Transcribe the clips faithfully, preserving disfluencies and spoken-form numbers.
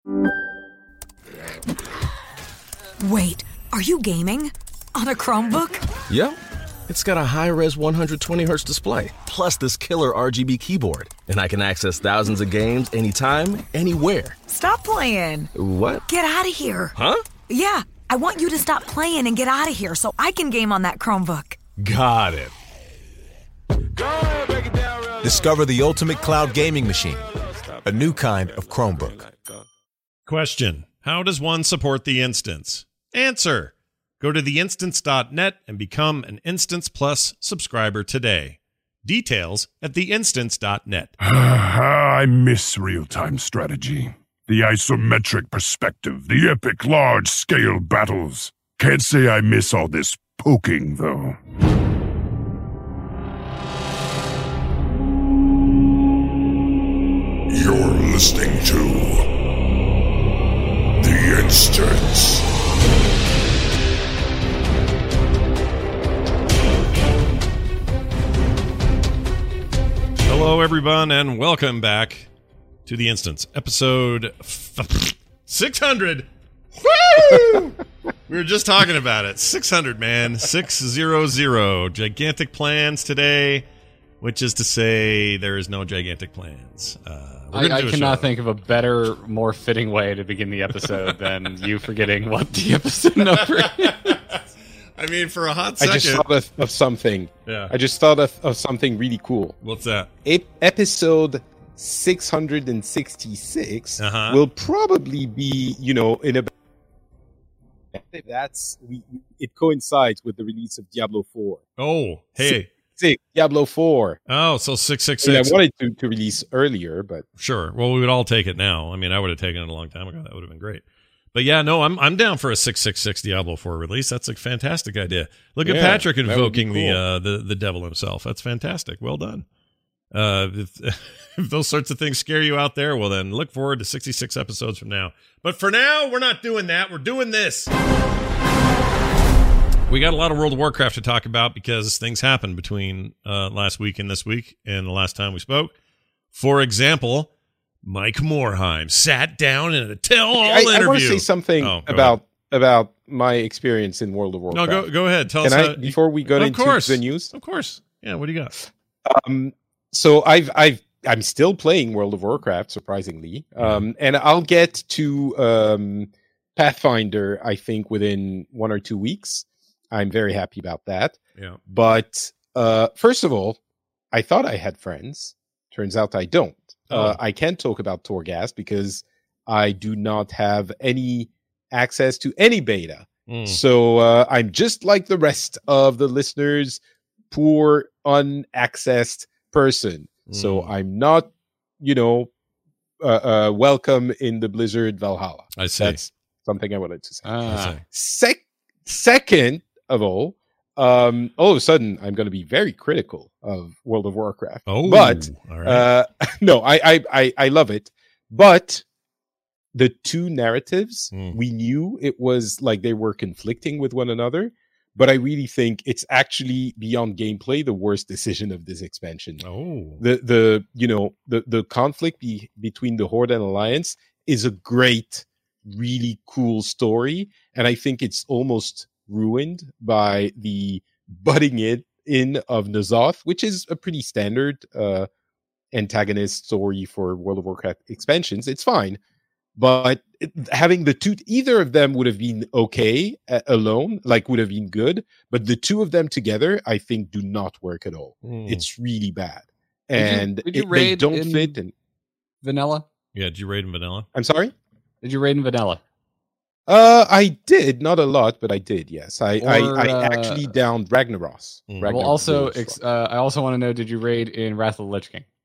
Wait, are you gaming? On a Chromebook? Yep. It's got a high-res one hundred twenty hertz display, plus this killer R G B keyboard. And I can access thousands of games anytime, anywhere. Stop playing. What? Get out of here. Huh? Yeah, I want you to stop playing and get out of here so I can game on that Chromebook. Got it. Discover the ultimate cloud gaming machine, a new kind of Chromebook. Question: how does one support the Instance? Answer: go to the instance dot net and become an Instance Plus subscriber today. Details at the instance dot net. I miss real-time strategy. The isometric perspective, the epic large-scale battles. Can't say I miss all this poking, though. You're listening to The Instance. Hello, everyone, and welcome back to The Instance, episode f- six hundred. Woo! We were just talking about it. six hundred, man. six hundred. Gigantic plans today, which is to say there is no gigantic plans. Uh, I, I cannot think of a better, more fitting way to begin the episode than you forgetting what the episode number is. I mean, for a hot second. I just thought of, of something. Yeah. I just thought of, of something really cool. What's that? A- episode six hundred sixty-six uh-huh. will probably be, you know, in a... That's... We, it coincides with the release of Diablo four. Oh, hey. Six, Diablo four. Oh, so six six I, mean, six. I wanted to, to release earlier, but... Sure. Well, we would all take it now. I mean, I would have taken it a long time ago. That would have been great. But yeah, no, I'm I'm down for a six six six Diablo four release. That's a fantastic idea. Look at yeah, Patrick invoking cool. the uh, the the devil himself. That's fantastic. Well done. Uh, if, if those sorts of things scare you out there, well then look forward to sixty-six episodes from now. But for now, we're not doing that. We're doing this. We got a lot of World of Warcraft to talk about because things happened between uh, last week and this week and the last time we spoke. For example, Mike Morhaime sat down in a tell-all I, interview. I want to say something oh, about ahead. about my experience in World of Warcraft. No, go go ahead. Tell Can us I, how, before we go of into course. the news. Of course. Yeah, what do you got? Um, so I've I've I'm still playing World of Warcraft, surprisingly, um, and I'll get to um, Pathfinder, I think, within one or two weeks. I'm very happy about that. Yeah. But uh, first of all, I thought I had friends. Turns out I don't. Oh. Uh, I can't talk about Torghast because I do not have any access to any beta. Mm. So uh, I'm just like the rest of the listeners, poor, unaccessed person. Mm. So I'm not, you know, uh, uh, welcome in the Blizzard Valhalla. I see. That's something I wanted to say. Ah. Sec- second of all, um, all of a sudden I'm going to be very critical of World of Warcraft. Oh, but all right. uh, no, I, I, I, I love it. But the two narratives, Mm. we knew it was like they were conflicting with one another. But I really think it's actually beyond gameplay the worst decision of this expansion. Oh, The the you know the the conflict be, between the Horde and Alliance is a great, really cool story, and I think it's almost ruined by the butting it in of N'Zoth, which is a pretty standard uh, antagonist story for World of Warcraft expansions. It's fine, but it, having the two, either of them would have been okay uh, alone, like would have been good, but the two of them together, I think, do not work at all. Mm. It's really bad, Did you- and did you it- they raid don't in- fit. And Vanilla? yeah. Did you raid in vanilla? I'm sorry. Did you raid in Vanilla? Uh, I did not a lot, but I did. Yes, I Or, I, I uh, actually downed Ragnaros. Mm. Well, Ragnaros also, was ex- fun. uh, I also want to know: did you raid in Wrath of the Lich King?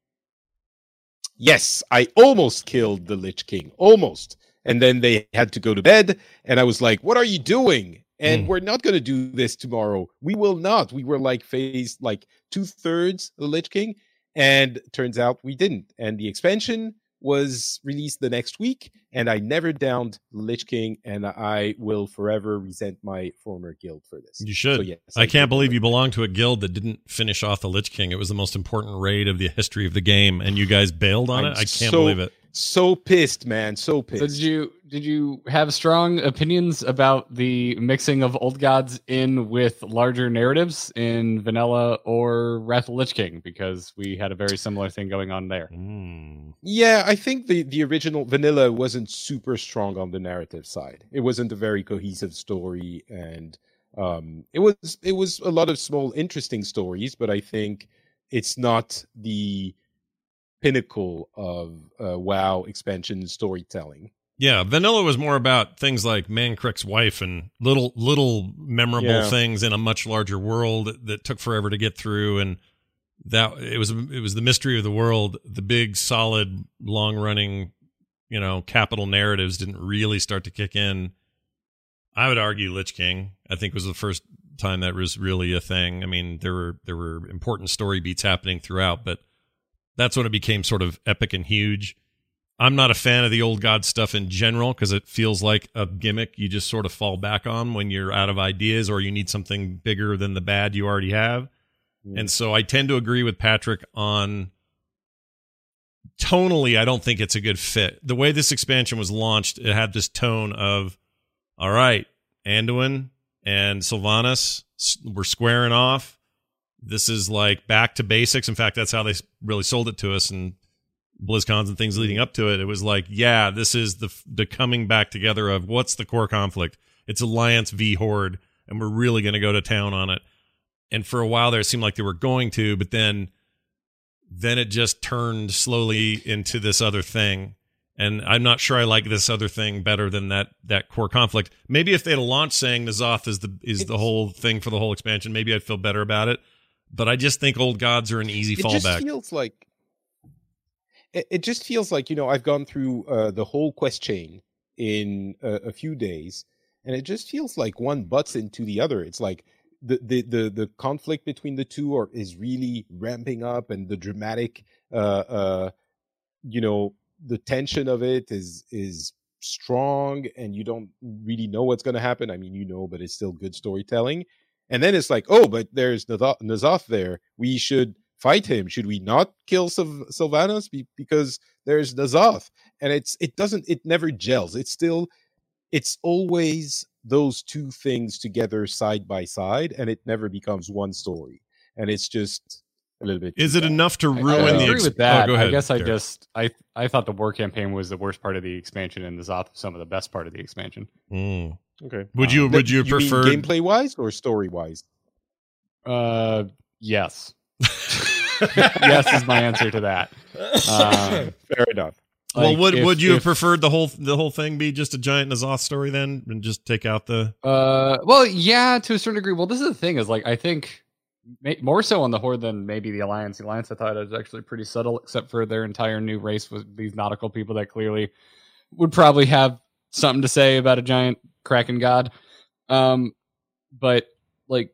Yes, I almost killed the Lich King, almost, and then they had to go to bed, and I was like, "What are you doing?" And Mm. we're not going to do this tomorrow. We will not. We were like phased like two thirds the Lich King, and turns out we didn't. And the expansion was released the next week, and I never downed Lich King, and I will forever resent my former guild for this. You should. So, yes, I can't did. believe you belong to a guild that didn't finish off the Lich King. It was the most important raid of the history of the game, and you guys bailed on I'm it. I can't so- believe it. So pissed, man. So pissed. So did you did you have strong opinions about the mixing of Old Gods in with larger narratives in Vanilla or Wrath of the Lich King? Because we had a very similar thing going on there. Mm. Yeah, I think the, the original Vanilla wasn't super strong on the narrative side. It wasn't a very cohesive story, and um, it was it was a lot of small, interesting stories. But I think it's not the pinnacle of uh, WoW expansion storytelling. Yeah, Vanilla was more about things like Mancrick's wife and little little memorable Yeah. things in a much larger world that, that took forever to get through, and that it was it was the mystery of the world. The big, solid, long running, you know, capital narratives didn't really start to kick in. I would argue Lich King, I think, was the first time that was really a thing. I mean, there were there were important story beats happening throughout, but that's when it became sort of epic and huge. I'm not a fan of the Old God stuff in general because it feels like a gimmick you just sort of fall back on when you're out of ideas or you need something bigger than the bad you already have. Mm. And so I tend to agree with Patrick on tonally, I don't think it's a good fit. The way this expansion was launched, it had this tone of, all right, Anduin and Sylvanas, we're squaring off. This is like back to basics. In fact, that's how they really sold it to us and BlizzCons and things leading up to it. It was like, yeah, this is the the coming back together of what's the core conflict. It's Alliance v Horde, and we're really going to go to town on it. And for a while there, it seemed like they were going to, but then then it just turned slowly into this other thing. And I'm not sure I like this other thing better than that that core conflict. Maybe if they had launched saying N'Zoth is the is the whole thing for the whole expansion, maybe I'd feel better about it. But I just think Old Gods are an easy it fallback. Just feels like it, it just feels like, you know, I've gone through uh, the whole quest chain in a, a few days, and it just feels like one butts into the other. It's like the the the, the conflict between the two are is really ramping up, and the dramatic, uh, uh, you know, the tension of it is is strong, and you don't really know what's going to happen. I mean, you know, but it's still good storytelling. And then it's like, oh, but there's N'Zoth there. We should fight him. Should we not kill Syl- Sylvanas Be- because there's N'Zoth? And it's it doesn't it never gels. It's still it's always those two things together side by side, and it never becomes one story. And it's just a little bit. Is it bad. enough to I, ruin I the? agree Ex- with that. Oh, go ahead, I guess I Derek. just I I thought the war campaign was the worst part of the expansion, and N'Zoth was some of the best part of the expansion. Mm. Okay. Would you Um, would you, you mean prefer gameplay wise or story wise? Uh, yes. Yes is my answer to that. Um, Fair enough. Well, like, would if- would you have if- preferred the whole the whole thing be just a giant N'Zoth story then, and just take out the? Uh, well, yeah, to a certain degree. Well, this is the thing: is like I think ma- more so on the Horde than maybe the Alliance. The Alliance, I thought, was actually pretty subtle, except for their entire new race with these nautical people that clearly would probably have something to say about a giant Kraken god. Um, but like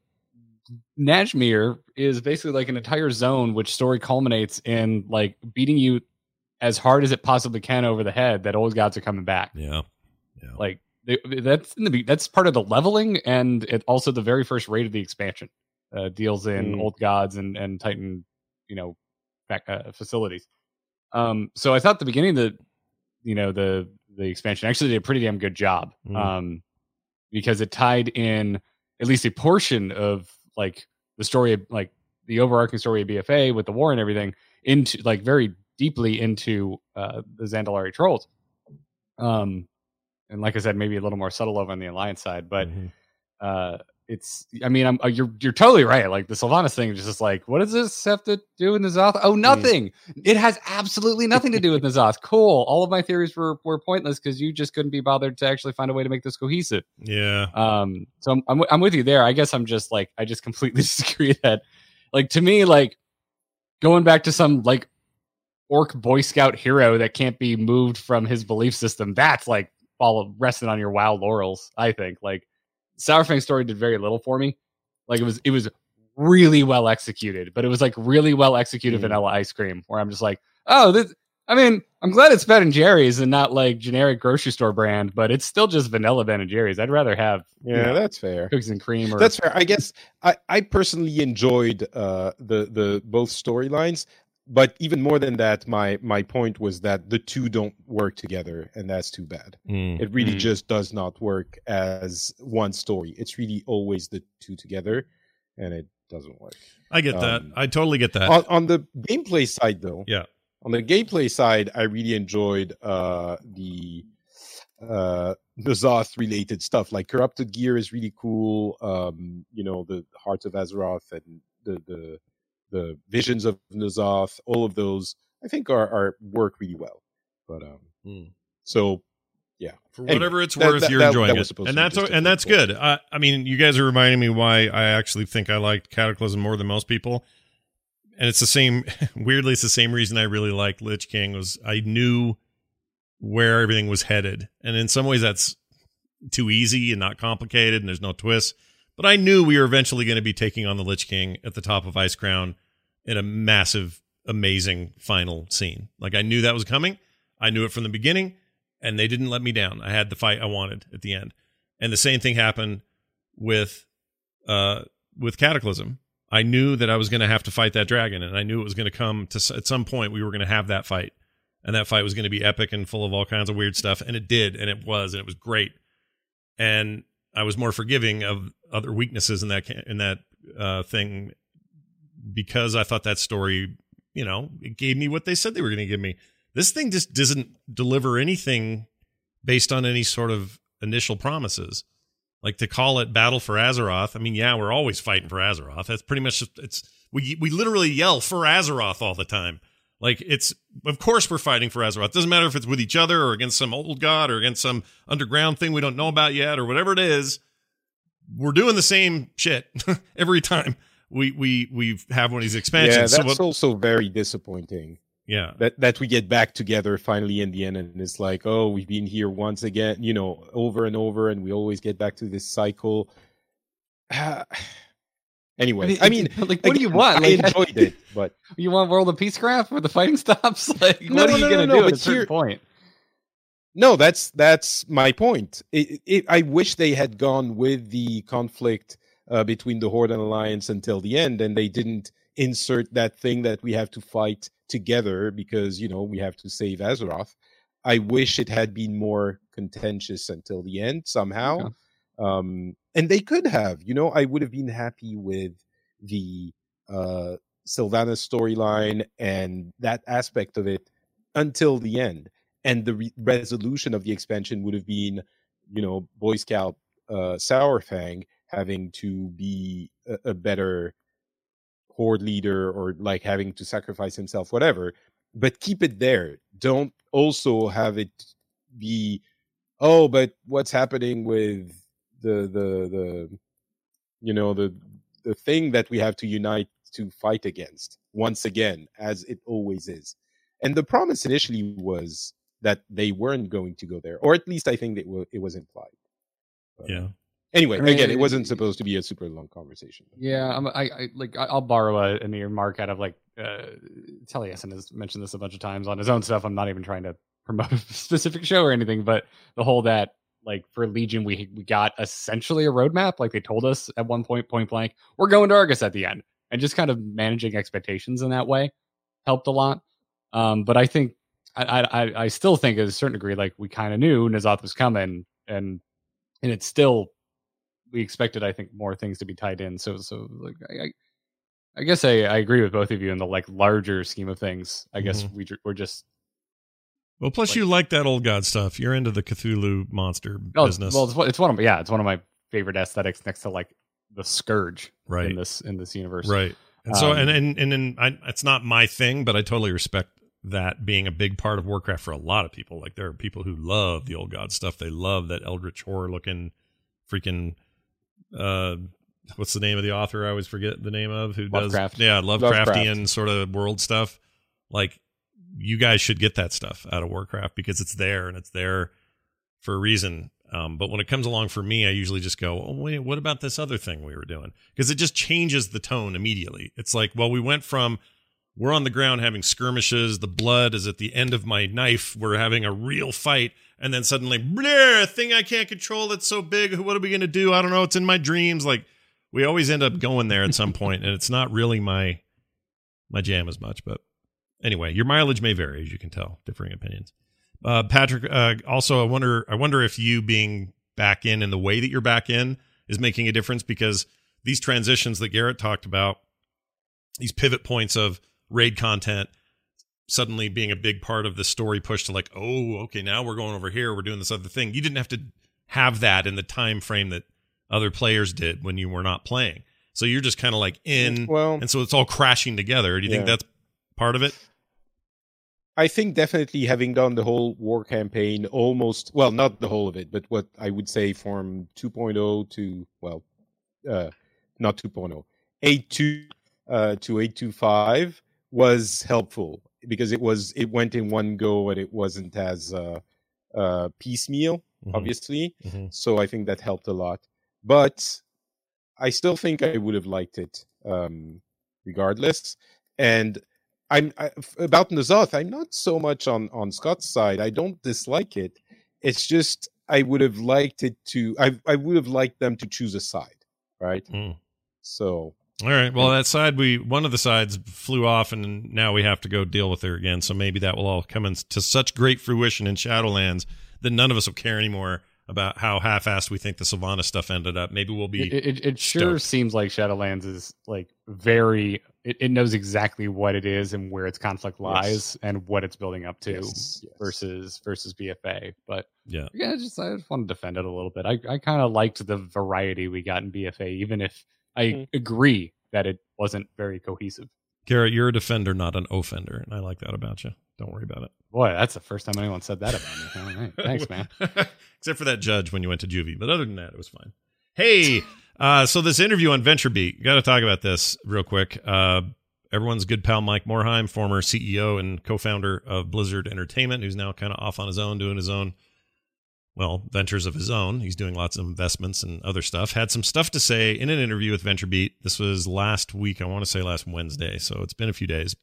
Najmir is basically like an entire zone, which story culminates in like beating you as hard as it possibly can over the head. That Old Gods are coming back. Yeah, yeah. Like they, that's in the be- that's part of the leveling, and it also the very first raid of the expansion uh, deals in Mm. Old Gods and and Titan, you know, back, uh, facilities. Um, so I thought the beginning of the, you know, the the expansion actually did a pretty damn good job, Mm. um, because it tied in at least a portion of like the story of like the overarching story of B F A with the war and everything into like very deeply into uh, the Zandalari trolls. Um, and like I said, maybe a little more subtle over on the Alliance side, but Mhm. uh, it's. I mean, I'm uh, you're you're totally right. Like the Sylvanas thing is just like, what does this have to do with N'Zoth? Oh, nothing. It has absolutely nothing to do with N'Zoth. Cool. All of my theories were were pointless because you just couldn't be bothered to actually find a way to make this cohesive. Yeah. Um, so I'm, I'm I'm with you there. I guess I'm just like I just completely disagree that, like to me, like going back to some like orc Boy Scout hero that can't be moved from his belief system. That's like all resting on your WoW laurels. I think like Sourfang's story did very little for me. Like it was it was really well executed, but it was like really well executed Mm. vanilla ice cream. Where I'm just like, oh, this. I mean, I'm glad it's Ben and Jerry's and not like generic grocery store brand, but it's still just vanilla Ben and Jerry's. I'd rather have you Yeah, know, that's fair. cookies and cream. Or That's fair. I guess I, I personally enjoyed uh, the the both storylines. but even more than that, my my point was that the two don't work together, and that's too bad. Mm. It really Mm. just does not work as one story. It's really always the two together, and it doesn't work. I get that. Um, I totally get that. On, on the gameplay side, though, Yeah. on the gameplay side, I really enjoyed uh, the uh, the Zoth related stuff. Like Corrupted Gear is really cool. Um, you know, the Hearts of Azeroth and the the the Visions of N'Zoth, all of those I think are, are work really well. But um, Mm. so yeah, For Anyway, whatever it's that- worth, that- you're that- enjoying that was it, supposed and to be that's just a and that's quick good. I, I mean, you guys are reminding me why I actually think I liked Cataclysm more than most people, and it's the same. Weirdly, it's the same reason I really liked Lich King. Was I knew where everything was headed, and in some ways that's too easy and not complicated, and there's no twists. But I knew we were eventually going to be taking on the Lich King at the top of Icecrown in a massive, amazing final scene. Like I knew that was coming. I knew it from the beginning. And they didn't let me down. I had the fight I wanted at the end. And the same thing happened with uh, with Cataclysm. I knew that I was going to have to fight that dragon, and I knew it was going to come to at some point we were going to have that fight. And that fight was going to be epic and full of all kinds of weird stuff. And it did, and it was, and it was great. And I was more forgiving of other weaknesses in that in that uh, thing because I thought that story, you know, it gave me what they said they were going to give me. This thing just doesn't deliver anything based on any sort of initial promises. Like to call it Battle for Azeroth. I mean, yeah, we're always fighting for Azeroth. That's pretty much just, it's we we literally yell for Azeroth all the time. Like it's of course we're fighting for Azeroth. Doesn't matter if it's with each other or against some old god or against some underground thing we don't know about yet or whatever it is. We're doing the same shit every time we we we have one of these expansions. yeah, that's so what, also very disappointing. yeah. That that we get back together finally in the end, and it's like, oh, we've been here once again, you know, over and over, and we always get back to this cycle. Anyway, I mean, like, what do you again, want? I Like, enjoyed it, but you want World of Peacecraft where the fighting stops? Like, No, what are no, you no, gonna no, do no, at but a certain here- point? no, that's that's my point. It, it, I wish they had gone with the conflict uh, between the Horde and Alliance until the end, and they didn't insert that thing that we have to fight together because, you know, we have to save Azeroth. I wish it had been more contentious until the end somehow. Okay. Um, and they could have, you know, I would have been happy with the uh, Sylvanas storyline and that aspect of it until the end. And the re- resolution of the expansion would have been, you know, Boy Scout uh, Sourfang having to be a, a better horde leader or like having to sacrifice himself, whatever. But keep it there. Don't also have it be, oh, but what's happening with the the the you know the the thing that we have to unite to fight against once again, as it always is. And the promise initially was that they weren't going to go there, or at least I think that w- it was implied. But, Yeah. Anyway, I mean, again, it wasn't supposed to be a super long conversation. Yeah, I'm, I, I like I- I'll borrow a, an earmark out of like uh, Taliesin has mentioned this a bunch of times on his own stuff. I'm not even trying to promote a specific show or anything, but the whole that like for Legion we we got essentially a roadmap. Like they told us at one point, point blank, we're going to Argus at the end, and just kind of managing expectations in that way helped a lot. Um, but I think I, I I still think, at a certain degree, like we kind of knew N'Zoth was coming, and and it's still. We expected, I think, more things to be tied in. So, so like, I, I guess I, I agree with both of you in the like larger scheme of things. I guess we ju- we're just Well, plus like- you like that old god stuff. You're into the Cthulhu monster oh, business, well, it's, one- it's one of my, yeah, it's one of my favorite aesthetics next to like the Scourge right? in this in this universe. Right. And so, Um, and and and then I, it's not my thing, but I totally respect that being a big part of Warcraft for a lot of people. Like there are people who love the old god stuff. They love that eldritch horror looking, freaking. Uh, what's the name of the author? I always forget the name of who does. Lovecraft. Yeah, Lovecraftian Lovecraft. sort of world stuff. Like you guys should get that stuff out of Warcraft because it's there and it's there for a reason. Um, but when it comes along for me, I usually just go, oh, wait, what about this other thing we were doing? Because it just changes the tone immediately. It's like, well, we went from we're on the ground having skirmishes. The blood is at the end of my knife. We're having a real fight. And then suddenly, bleh, a thing I can't control that's so big. What are we going to do? I don't know. It's in my dreams. Like we always end up going there at some point, and it's not really my my jam as much. But anyway, your mileage may vary, as you can tell, differing opinions. Uh, Patrick, uh, also, I wonder, I wonder if you being back in and the way that you're back in is making a difference, because these transitions that Garrett talked about, these pivot points of raid content suddenly being a big part of the story push to like, oh, okay, now we're going over here, we're doing this other thing. You didn't have to have that in the time frame that other players did when you were not playing. So you're just kind of like in, well, and so it's all crashing together. Do you yeah. think that's part of it? I think definitely having done the whole war campaign almost, well, not the whole of it, but what I would say from two point oh to, well, uh, not two point oh, eight point two uh, to eight point two five was helpful, because it was it went in one go and it wasn't as uh, uh, piecemeal, mm-hmm. obviously. Mm-hmm. So I think that helped a lot. But I still think I would have liked it um, regardless. And I'm I, about N'Zoth, I'm not so much on, on Scott's side. I don't dislike it. It's just I would have liked it to. I I would have liked them to choose a side, right? Mm. So. All right. Well, that side, we one of the sides flew off, and now we have to go deal with her again. So maybe that will all come into such great fruition in Shadowlands that none of us will care anymore about how half-assed we think the Sylvanas stuff ended up. Maybe we'll be. It, it, it sure seems like Shadowlands is like very. It, it knows exactly what it is and where its conflict lies, yes. and what it's building up to, yes, yes. versus versus B F A. But yeah, yeah, I just I just want to defend it a little bit. I I kind of liked the variety we got in B F A, even if I mm-hmm. agree that it wasn't very cohesive. Garrett, you're a defender, not an offender, and I like that about you. Don't worry about it. Boy, that's the first time anyone said that about me. All right. Thanks, man. Except for that judge when you went to juvie. But other than that, it was fine. Hey, uh, so this interview on VentureBeat, got to talk about this real quick. Uh, everyone's good pal Mike Morhaime, former C E O and co-founder of Blizzard Entertainment, who's now kind of off on his own, doing his own, well, ventures of his own. He's doing lots of investments and other stuff. Had some stuff to say in an interview with VentureBeat. This was last week. I want to say last Wednesday. So it's been a few days.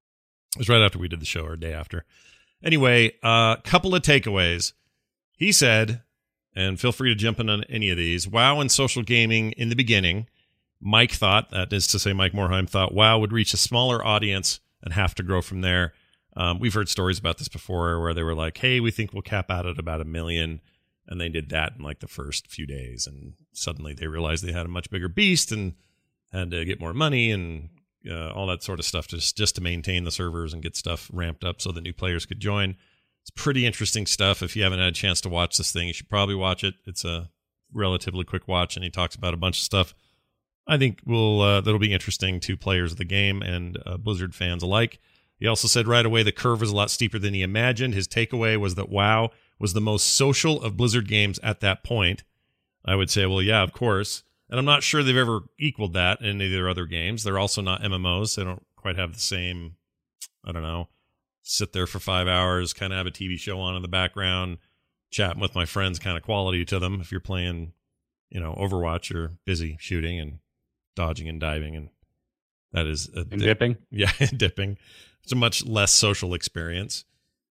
It was right after we did the show, or a day after. Anyway, a uh, couple of takeaways. He said, and feel free to jump in on any of these, WoW and social gaming in the beginning, Mike thought, that is to say Mike Morhaime thought, WoW would reach a smaller audience and have to grow from there. Um, we've heard stories about this before where they were like, hey, we think we'll cap out at about a million. And they did that in like the first few days. And suddenly they realized they had a much bigger beast and had to get more money and uh, all that sort of stuff just, just to maintain the servers and get stuff ramped up so that new players could join. It's pretty interesting stuff. If you haven't had a chance to watch this thing, you should probably watch it. It's a relatively quick watch, and he talks about a bunch of stuff I think will uh, that'll be interesting to players of the game and uh, Blizzard fans alike. He also said right away the curve was a lot steeper than he imagined. His takeaway was that WoW was the most social of Blizzard games at that point. I would say, well, yeah, of course. And I'm not sure they've ever equaled that in any of their other games. They're also not M M Os. They don't quite have the same, I don't know, sit there for five hours, kind of have a T V show on in the background, chatting with my friends kind of quality to them. If you're playing, you know, Overwatch, you're busy shooting and dodging and diving. And that is... A, and dipping? Yeah, dipping. It's a much less social experience.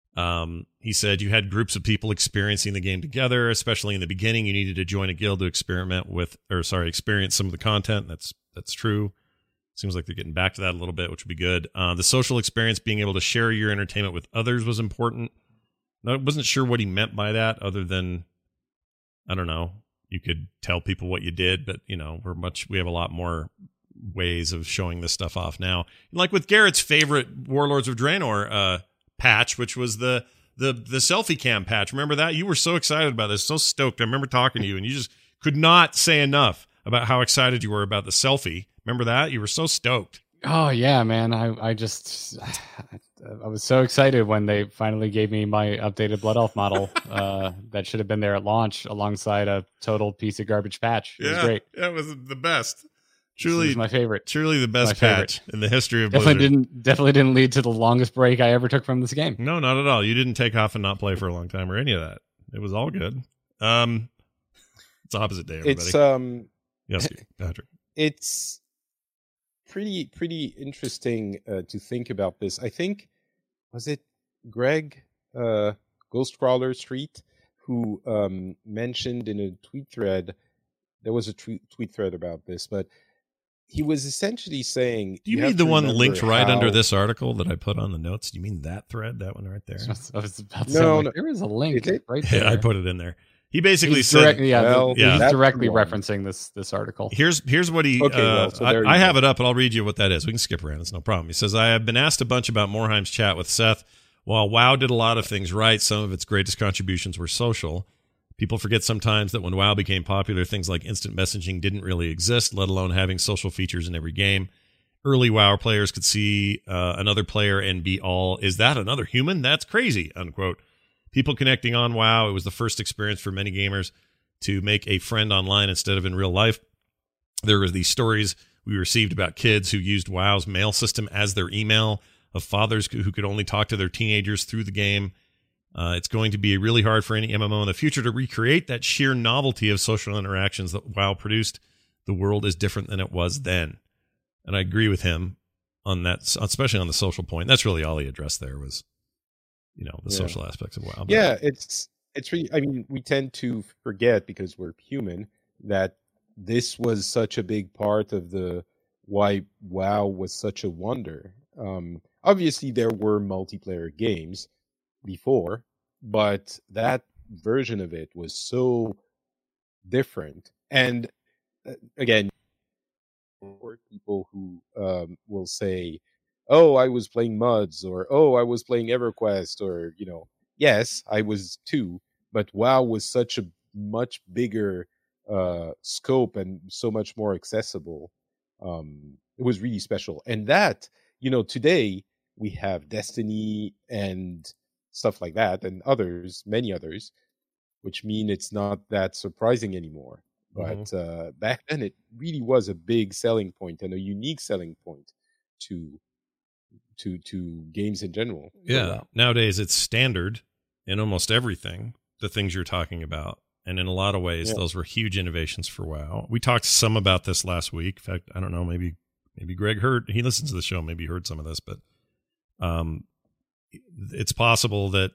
Um, he said you had groups of people experiencing the game together, especially in the beginning. You needed to join a guild to experiment with, or sorry, experience some of the content. That's that's true. Seems like they're getting back to that a little bit, which would be good. Uh, the social experience, being able to share your entertainment with others, was important. I wasn't sure what he meant by that, other than, I don't know, you could tell people what you did, but you know, we're much we have a lot more ways of showing this stuff off now. Like with Garrett's favorite Warlords of Draenor uh, patch, which was the the the selfie cam patch. Remember that? You were so excited about this, so stoked. I remember talking to you, and you just could not say enough about how excited you were about the selfie. Remember that? You were so stoked. Oh yeah, man. I I just I was so excited when they finally gave me my updated Blood Elf model. uh, that should have been there at launch alongside a total piece of garbage patch. It yeah, was great. Yeah, it was the best. Truly my favorite. Truly the best patch favorite. in the history of definitely Blizzard. Didn't definitely didn't lead to the longest break I ever took from this game. No, not at all. You didn't take off and not play for a long time or any of that. It was all good. Um, it's opposite day, everybody. It's um, yes, Patrick. It's pretty pretty interesting uh, to think about this. I think was it Greg uh, Ghostcrawler Street who um, mentioned in a tweet thread. There was a tweet tweet thread about this, but he was essentially saying. Do you, you mean the one linked right how... under this article that I put on the notes? Do you mean that thread? That one right there? I was about to no, say, no, like, there is a link is right there. Yeah, I put it in there. He basically he's said, direct, "Yeah, well, yeah, he's directly one. referencing this this article." Here's here's what he. Okay, uh, well, so I, there I you have go. it up, and I'll read you what that is. We can skip around; it's no problem. He says, "I have been asked a bunch about Morheim's chat with Seth. While WoW did a lot of things right, some of its greatest contributions were social. People forget sometimes that when WoW became popular, things like instant messaging didn't really exist, let alone having social features in every game. Early WoW players could see uh, another player and be all, is that another human? That's crazy," unquote. People connecting on WoW, it was the first experience for many gamers to make a friend online instead of in real life. There were these stories we received about kids who used WoW's mail system as their email, of fathers who could only talk to their teenagers through the game. Uh, it's going to be really hard for any M M O in the future to recreate that sheer novelty of social interactions that WoW produced. The world is different than it was then. And I agree with him on that, especially on the social point. That's really all he addressed there was, you know, the yeah. social aspects of WoW. But yeah, it's it's really. I mean, we tend to forget because we're human that this was such a big part of the why WoW was such a wonder. Um, obviously, there were multiplayer games before, but that version of it was so different. And uh, again, for people who um, will say, "Oh, I was playing MUDs," or "Oh, I was playing EverQuest," or you know, yes, I was too. But WoW was such a much bigger uh, scope and so much more accessible. Um, it was really special, and that you know, today we have Destiny and stuff like that, and others, many others, which mean it's not that surprising anymore. But mm-hmm. uh, back then, it really was a big selling point and a unique selling point to to to games in general. Yeah, WoW. Nowadays it's standard in almost everything. The things you're talking about, and in a lot of ways, yeah. those were huge innovations for WoW. We talked some about this last week. In fact, I don't know, maybe maybe Greg heard. He listens to the show. Maybe he heard some of this, but um, it's possible that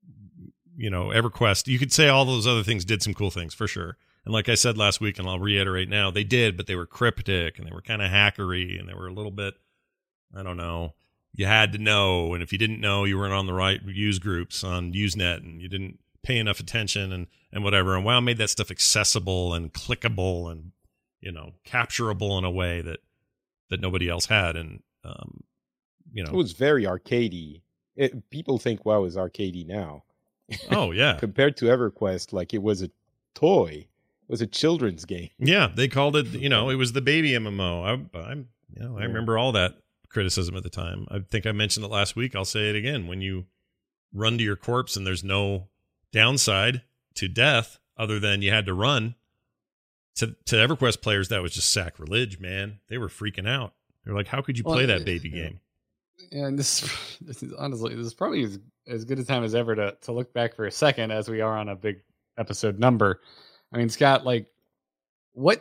you know EverQuest. You could say all those other things did some cool things for sure. And like I said last week, and I'll reiterate now, they did, but they were cryptic and they were kind of hackery and they were a little bit, I don't know. You had to know, and if you didn't know, you weren't on the right use groups on Usenet, and you didn't pay enough attention and, and whatever. And WoW made that stuff accessible and clickable and, you know, capturable in a way that, that nobody else had. And, um, you know, it was very arcadey. It, people think WoW is arcadey now. Oh, yeah. Compared to EverQuest, like it was a toy. It was a children's game. Yeah. They called it, you know, it was the baby M M O. I, I'm, you know, I remember all that criticism at the time. I think I mentioned it last week. I'll say it again. When you run to your corpse and there's no downside to death other than you had to run, to to EverQuest players, that was just sacrilege, man. They were freaking out. They're like, how could you play well, that baby yeah. game? Yeah, and this, this is honestly, this is probably as, as good a time as ever to, to look back for a second as we are on a big episode number. I mean, Scott, like, what,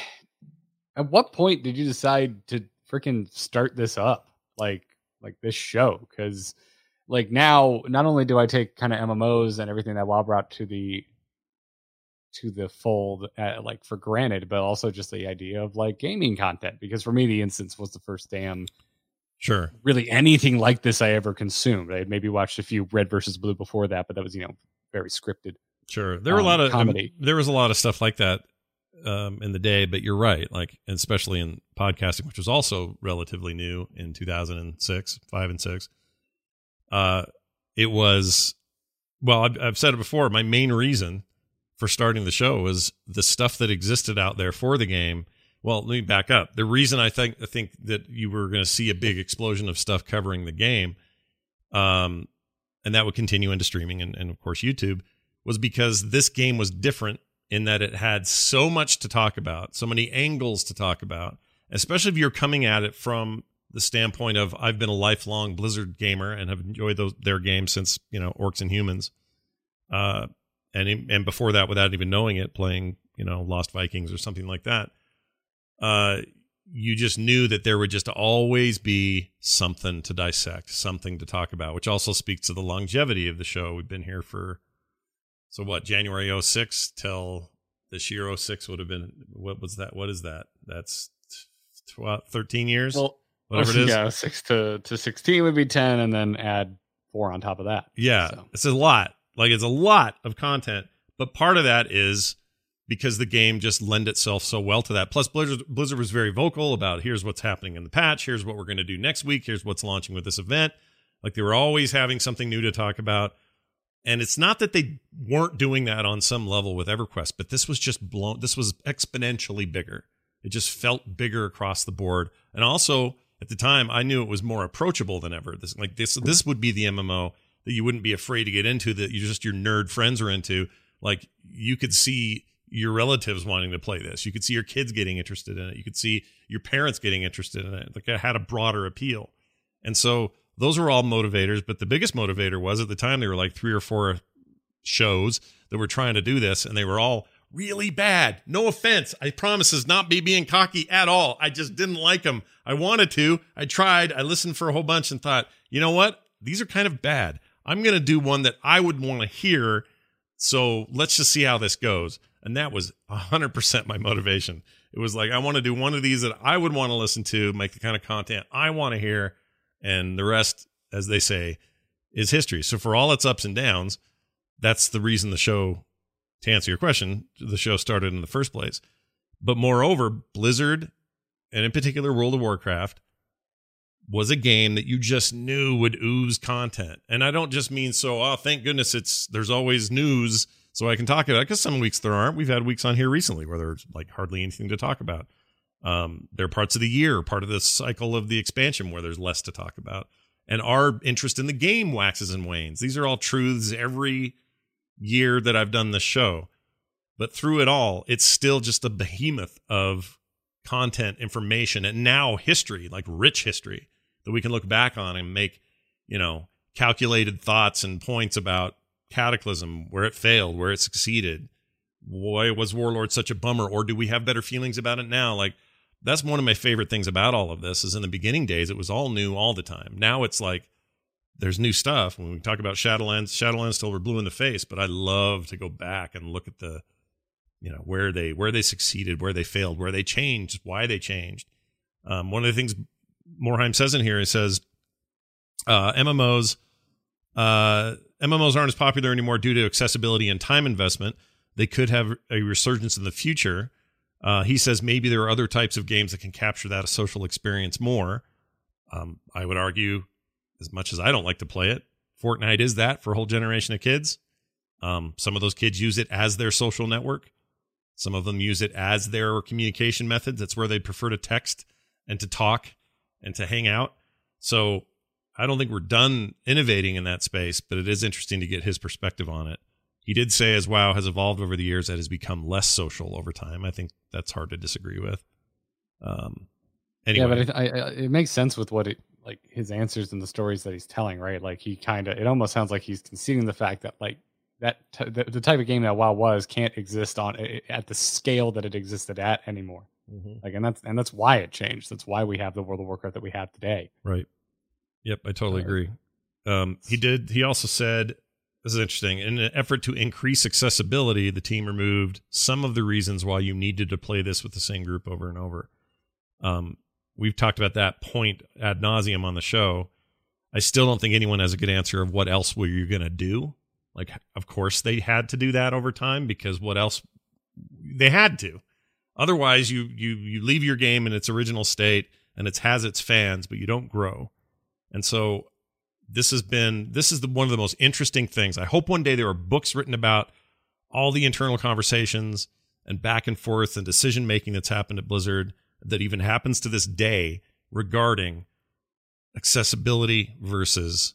at what point did you decide to freaking start this up? Like, like this show? Because, like, now, not only do I take kind of M M Os and everything that WoW brought to the, to the fold, uh, like, for granted, but also just the idea of, like, gaming content. Because for me, the Instance was the first damn, sure, really anything like this I ever consumed. I had maybe watched a few Red versus Blue before that, but that was, you know, very scripted. Sure, there were um, a lot of comedy. Um, there was a lot of stuff like that um, in the day, but you're right. Like, especially in podcasting, which was also relatively new in two thousand six, five and six. Uh, it was well. I've, I've said it before. My main reason for starting the show was the stuff that existed out there for the game. Well, let me back up. The reason I think I think that you were going to see a big explosion of stuff covering the game, um, and that would continue into streaming and, and of course YouTube, was because this game was different in that it had so much to talk about, so many angles to talk about, especially if you're coming at it from the standpoint of, I've been a lifelong Blizzard gamer and have enjoyed those, their games since, you know, Orcs and Humans. Uh, and, and before that, without even knowing it, playing, you know, Lost Vikings or something like that. Uh, you just knew that there would just always be something to dissect, something to talk about, which also speaks to the longevity of the show. We've been here for, so what, January oh six till this year oh six would have been, what was that? What is that? That's twelve, thirteen years, well, whatever it is. Yeah, six to, to sixteen would be ten, and then add four on top of that. Yeah, so. It's a lot. Like, it's a lot of content, but part of that is because the game just lend itself so well to that. Plus, Blizzard, Blizzard was very vocal about here's what's happening in the patch, here's what we're going to do next week, here's what's launching with this event. Like, they were always having something new to talk about. And it's not that they weren't doing that on some level with EverQuest, but this was just blown. This was exponentially bigger. It just felt bigger across the board. And also, at the time, I knew it was more approachable than ever. This, like this, this would be the M M O that you wouldn't be afraid to get into, that you just your nerd friends are into. Like, you could see your relatives wanting to play this. You could see your kids getting interested in it. You could see your parents getting interested in it. Like, it had a broader appeal. And so those were all motivators, but the biggest motivator was, at the time, there were like three or four shows that were trying to do this, and they were all really bad. No offense. I promise this is not me being cocky at all. I just didn't like them. I wanted to. I tried. I listened for a whole bunch and thought, you know what? These are kind of bad. I'm going to do one that I would want to hear, so let's just see how this goes. And that was one hundred percent my motivation. It was like, I want to do one of these that I would want to listen to, make the kind of content I want to hear, and the rest, as they say, is history. So for all its ups and downs, that's the reason the show, to answer your question, the show started in the first place. But moreover, Blizzard, and in particular World of Warcraft, was a game that you just knew would ooze content. And I don't just mean so, oh, thank goodness it's there's always news so I can talk about it, because some weeks there aren't. We've had weeks on here recently where there's like hardly anything to talk about. Um, there are parts of the year, part of the cycle of the expansion, where there's less to talk about. And our interest in the game waxes and wanes. These are all truths every year that I've done this show. But through it all, it's still just a behemoth of content, information, and now history, like rich history, that we can look back on and make, you know, calculated thoughts and points about Cataclysm, where it failed, where it succeeded. Why was Warlord such a bummer? Or do we have better feelings about it now? Like, that's one of my favorite things about all of this, is in the beginning days, it was all new all the time. Now it's like, there's new stuff. When we talk about Shadowlands, Shadowlands still were blue in the face, but I love to go back and look at the, you know, where they, where they succeeded, where they failed, where they changed, why they changed. Um, one of the things Morheim says in here, he says, uh, M M Os, uh, M M Os aren't as popular anymore due to accessibility and time investment. They could have a resurgence in the future. Uh, he says maybe there are other types of games that can capture that social experience more. Um, I would argue, as much as I don't like to play it, Fortnite is that for a whole generation of kids. Um, some of those kids use it as their social network. Some of them use it as their communication method. That's where they prefer to text and to talk and to hang out. So I don't think we're done innovating in that space, but it is interesting to get his perspective on it. He did say, as WoW has evolved over the years, that has become less social over time. I think that's hard to disagree with. Um, anyway. Yeah, but I, I, it makes sense with what it, like his answers and the stories that he's telling, right? Like, he kind of, it almost sounds like he's conceding the fact that, like, that t- the, the type of game that WoW was can't exist on at the scale that it existed at anymore. Mm-hmm. Like, and that's and that's why it changed. That's why we have the World of Warcraft that we have today. Right. Yep, I totally agree. Um, he did. He also said, this is interesting, in an effort to increase accessibility, the team removed some of the reasons why you needed to play this with the same group over and over. Um, we've talked about that point ad nauseum on the show. I still don't think anyone has a good answer of what else were you going to do. Like, of course they had to do that over time, because what else? They had to. Otherwise, you you you leave your game in its original state, and it has its fans, but you don't grow. And so this has been, this is the, one of the most interesting things. I hope one day there are books written about all the internal conversations and back and forth and decision making that's happened at Blizzard, that even happens to this day, regarding accessibility versus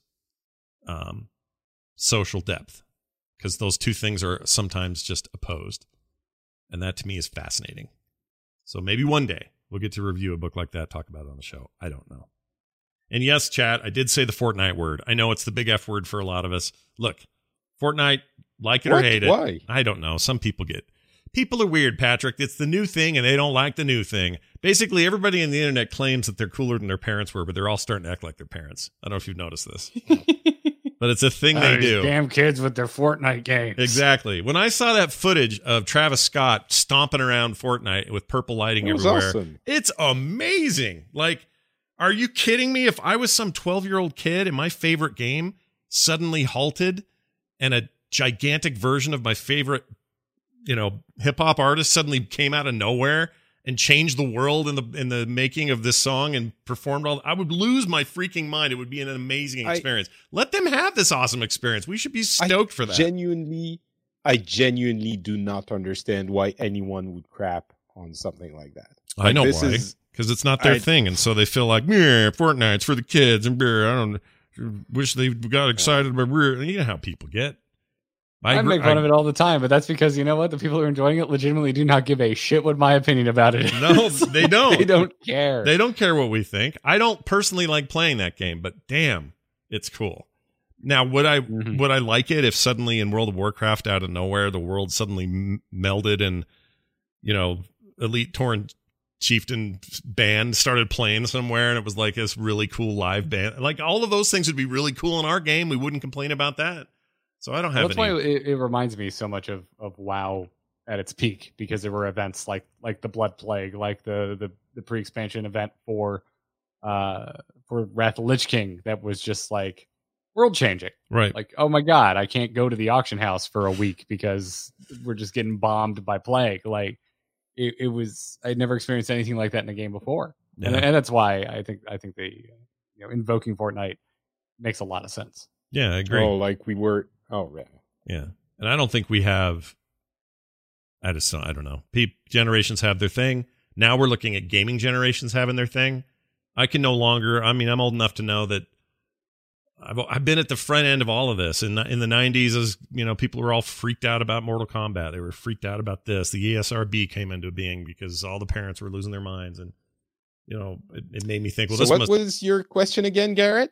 um, social depth, because those two things are sometimes just opposed. And that to me is fascinating. So maybe one day we'll get to review a book like that, talk about it on the show. I don't know. And yes, chat, I did say the Fortnite word. I know it's the big F word for a lot of us. Look, Fortnite, like it what? or hate it. Why? I don't know. Some people get... People are weird, Patrick. It's the new thing, and they don't like the new thing. Basically, everybody on the internet claims that they're cooler than their parents were, but they're all starting to act like their parents. I don't know if you've noticed this. But but it's a thing Oh, they these do. Damn kids with their Fortnite games. Exactly. When I saw that footage of Travis Scott stomping around Fortnite with purple lighting It was everywhere, awesome. it's amazing. Like, are you kidding me? If I was some twelve-year-old kid and my favorite game suddenly halted and a gigantic version of my favorite, you know, hip-hop artist suddenly came out of nowhere and changed the world in the in the making of this song and performed all, I would lose my freaking mind. It would be an amazing experience. I, Let them have this awesome experience. We should be stoked I for that. Genuinely, I genuinely do not understand why anyone would crap on something like that. Like, I know this why. Is, because it's not their I, thing, and so they feel like, yeah, Fortnite's for the kids, and I don't wish they got excited about. You know how people get. I, I make fun I, of it all the time, but that's because, you know what? The people who are enjoying it legitimately do not give a shit what my opinion about it is. No, they don't. They don't care. They don't care what we think. I don't personally like playing that game, but damn, it's cool. Now, would I mm-hmm. would I like it if suddenly in World of Warcraft, out of nowhere, the world suddenly m- melded and, you know, Elite Tauren Chieftain band started playing somewhere and it was like this really cool live band? Like, all of those things would be really cool in our game. We wouldn't complain about that. So I don't have well, that's any. why it, it reminds me so much of, of WoW at its peak, because there were events like like the Blood Plague, like the the, the pre-expansion event for uh for Wrath of Lich King that was just like world changing. Right. Like, oh my god, I can't go to the auction house for a week because we're just getting bombed by plague. Like it, it was I'd never experienced anything like that in a game before. Yeah. And, and that's why I think I think the you know invoking Fortnite makes a lot of sense. Yeah, I agree. Oh, like we were Oh, right. Yeah. And I don't think we have, I just don't, I don't know. Pe- generations have their thing. Now we're looking at gaming generations having their thing. I can no longer, I mean, I'm old enough to know that I've, I've been at the front end of all of this. In, in the nineties, as you know, people were all freaked out about Mortal Kombat. They were freaked out about this. The E S R B came into being because all the parents were losing their minds. And, you know, it, it made me think, well, so this what must... was your question again, Garrett?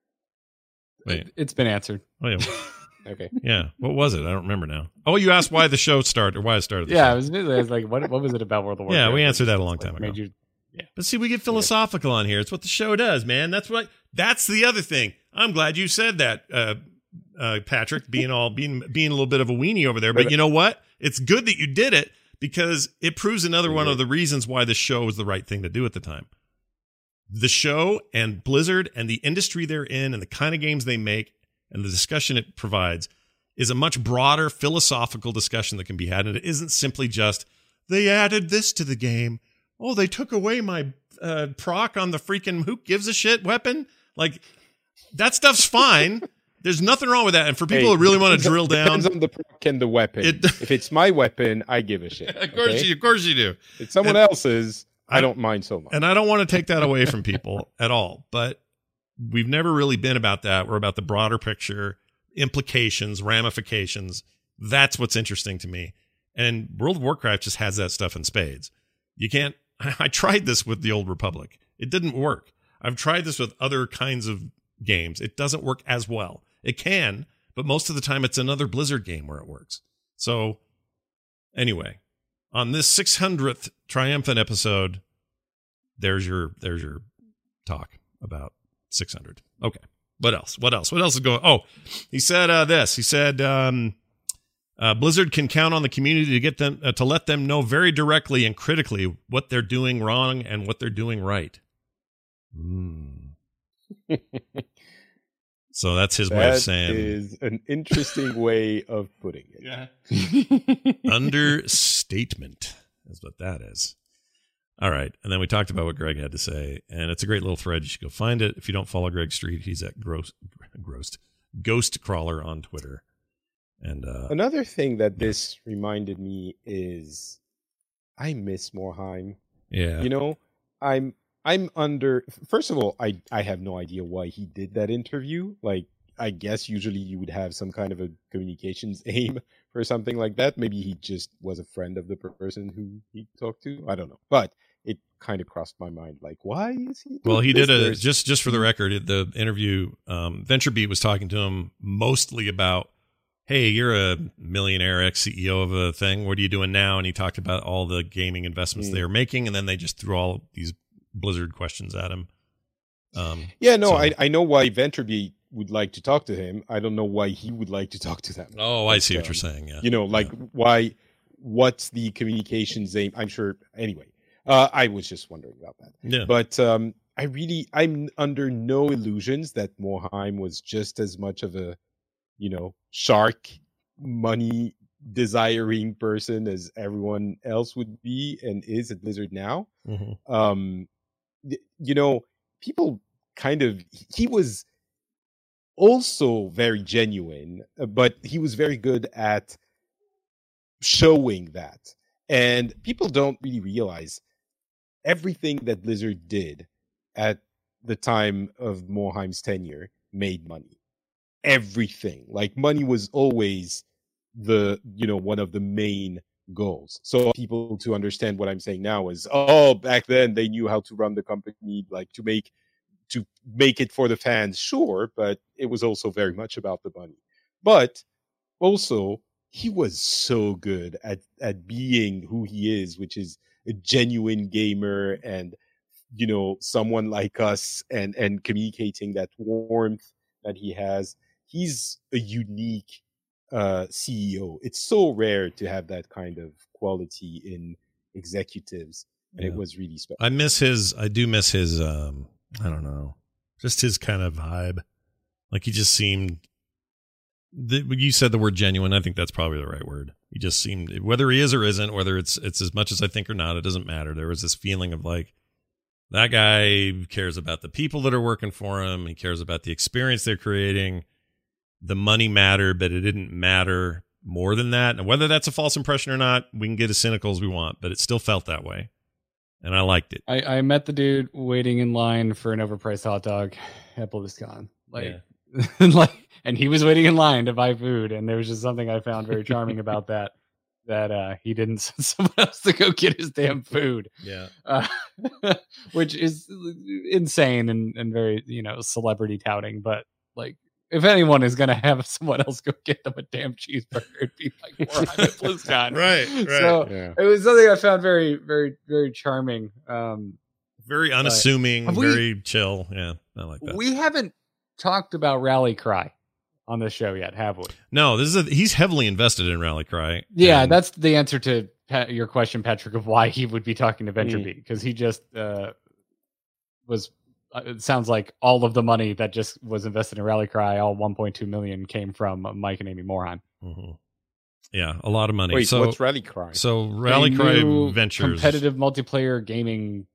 Wait. It's been answered. Oh, yeah. Okay. Yeah. What was it? I don't remember now. Oh, you asked why the show started, or why it started. The yeah, show. I was, I was like, what, what was it about World of Warcraft? Yeah, we answered that a long time like, ago. Made you, yeah. But see, we get philosophical on here. It's what the show does, man. That's what. That's the other thing. I'm glad you said that, uh, uh, Patrick. Being all being being a little bit of a weenie over there, but you know what? It's good that you did it because it proves another one of the reasons why this show was the right thing to do at the time. The show and Blizzard and the industry they're in and the kind of games they make and the discussion it provides is a much broader philosophical discussion that can be had. And it isn't simply just, they added this to the game. Oh, they took away my uh, proc on the freaking who gives a shit weapon. Like, that stuff's fine. There's nothing wrong with that. And for people hey, who really want to drill down. Depends on the proc and the weapon. It, if it's my weapon, I give a shit. Of course, okay? you, of course you do. If it's someone and, else's, I don't mind so much. And I don't want to take that away from people at all. But we've never really been about that. We're about the broader picture, implications, ramifications. That's what's interesting to me. And World of Warcraft just has that stuff in spades. You can't, I tried this with the Old Republic. It didn't work. I've tried this with other kinds of games. It doesn't work as well. It can, but most of the time it's another Blizzard game where it works. So anyway, on this six hundredth triumphant episode, there's your, there's your talk about six hundred. Okay. What else? What else? What else is going? Oh, he said uh, this. He said um, uh, Blizzard can count on the community to get them uh, to let them know very directly and critically what they're doing wrong and what they're doing right. Mm. So that's his that way of saying. That is an interesting way of putting it. Yeah. Understatement is what that is. All right. And then we talked about what Greg had to say. And it's a great little thread. You should go find it. If you don't follow Greg Street, he's at Gross, Gross, Ghost Crawler on Twitter. And uh, another thing that this reminded me is I miss Morheim. Yeah. You know, I'm I'm under first of all, I, I have no idea why he did that interview. Like, I guess usually you would have some kind of a communications aim for something like that. Maybe he just was a friend of the person who he talked to. I don't know. But it kind of crossed my mind, like, why is he? Well, he this? did a There's... just just for the record, the interview. Um, VentureBeat was talking to him mostly about, hey, you're a millionaire ex C E O of a thing. What are you doing now? And he talked about all the gaming investments mm. they were making, and then they just threw all these Blizzard questions at him. Um, yeah, no, so. I I know why VentureBeat would like to talk to him. I don't know why he would like to talk to them. Oh, I But, see what um, you're saying. Yeah. You know, like Yeah. why? What's the communications aim? I'm sure. Anyway, uh, I was just wondering about that. Yeah. But um, I really, I'm under no illusions that Morheim was just as much of a, you know, shark money desiring person as everyone else would be and is at Blizzard now. Mhm. Um, y- you know, people kind of, he was also very genuine, uh, but he was very good at showing that. And people don't really realize everything that Blizzard did at the time of Morheim's tenure made money. Everything. Like money was always the, you know, one of the main goals. So people to understand what I'm saying now is, oh, back then they knew how to run the company, like to make to make it for the fans, sure, but it was also very much about the money. But also, he was so good at at being who he is, which is a genuine gamer and, you know, someone like us, and and communicating that warmth that he has. He's a unique uh, C E O. It's so rare to have that kind of quality in executives, and it Yeah. was really special. I miss his. I do miss his. Um, I don't know, just his kind of vibe. Like he just seemed. The, when you said the word genuine, I think that's probably the right word. He just seemed, whether he is or isn't, whether it's it's as much as I think or not, it doesn't matter. There was this feeling of like, that guy cares about the people that are working for him. He cares about the experience they're creating. The money mattered, but it didn't matter more than that. And whether that's a false impression or not, we can get as cynical as we want, but it still felt that way. And I liked it. I, I met the dude waiting in line for an overpriced hot dog at BlizzCon. Like, like, and he was waiting in line to buy food, and there was just something I found very charming about that. That uh, he didn't send someone else to go get his damn food. Yeah, uh, which is insane and and very, you know, celebrity touting. But like, if anyone is gonna have someone else go get them a damn cheeseburger, it'd be like Morheim at BlizzCon. Right, right. So Yeah. it was something I found very, very, very charming. Um, Very unassuming, Have we- very chill. Yeah, I like that. we haven't talked about Rally Cry on this show yet, have we? No, this is a, he's heavily invested in Rally Cry. Yeah, and- that's the answer to Pat, your question, Patrick, of why he would be talking to Mm. VentureBeat, because he just uh, was. Uh, it sounds like all of the money that just was invested in Rally Cry, all one point two million, came from Mike and Amy Morheim. Mhm. Yeah, a lot of money. Wait, so what's Rally Cry? so Rally A Cry new Ventures. competitive multiplayer gaming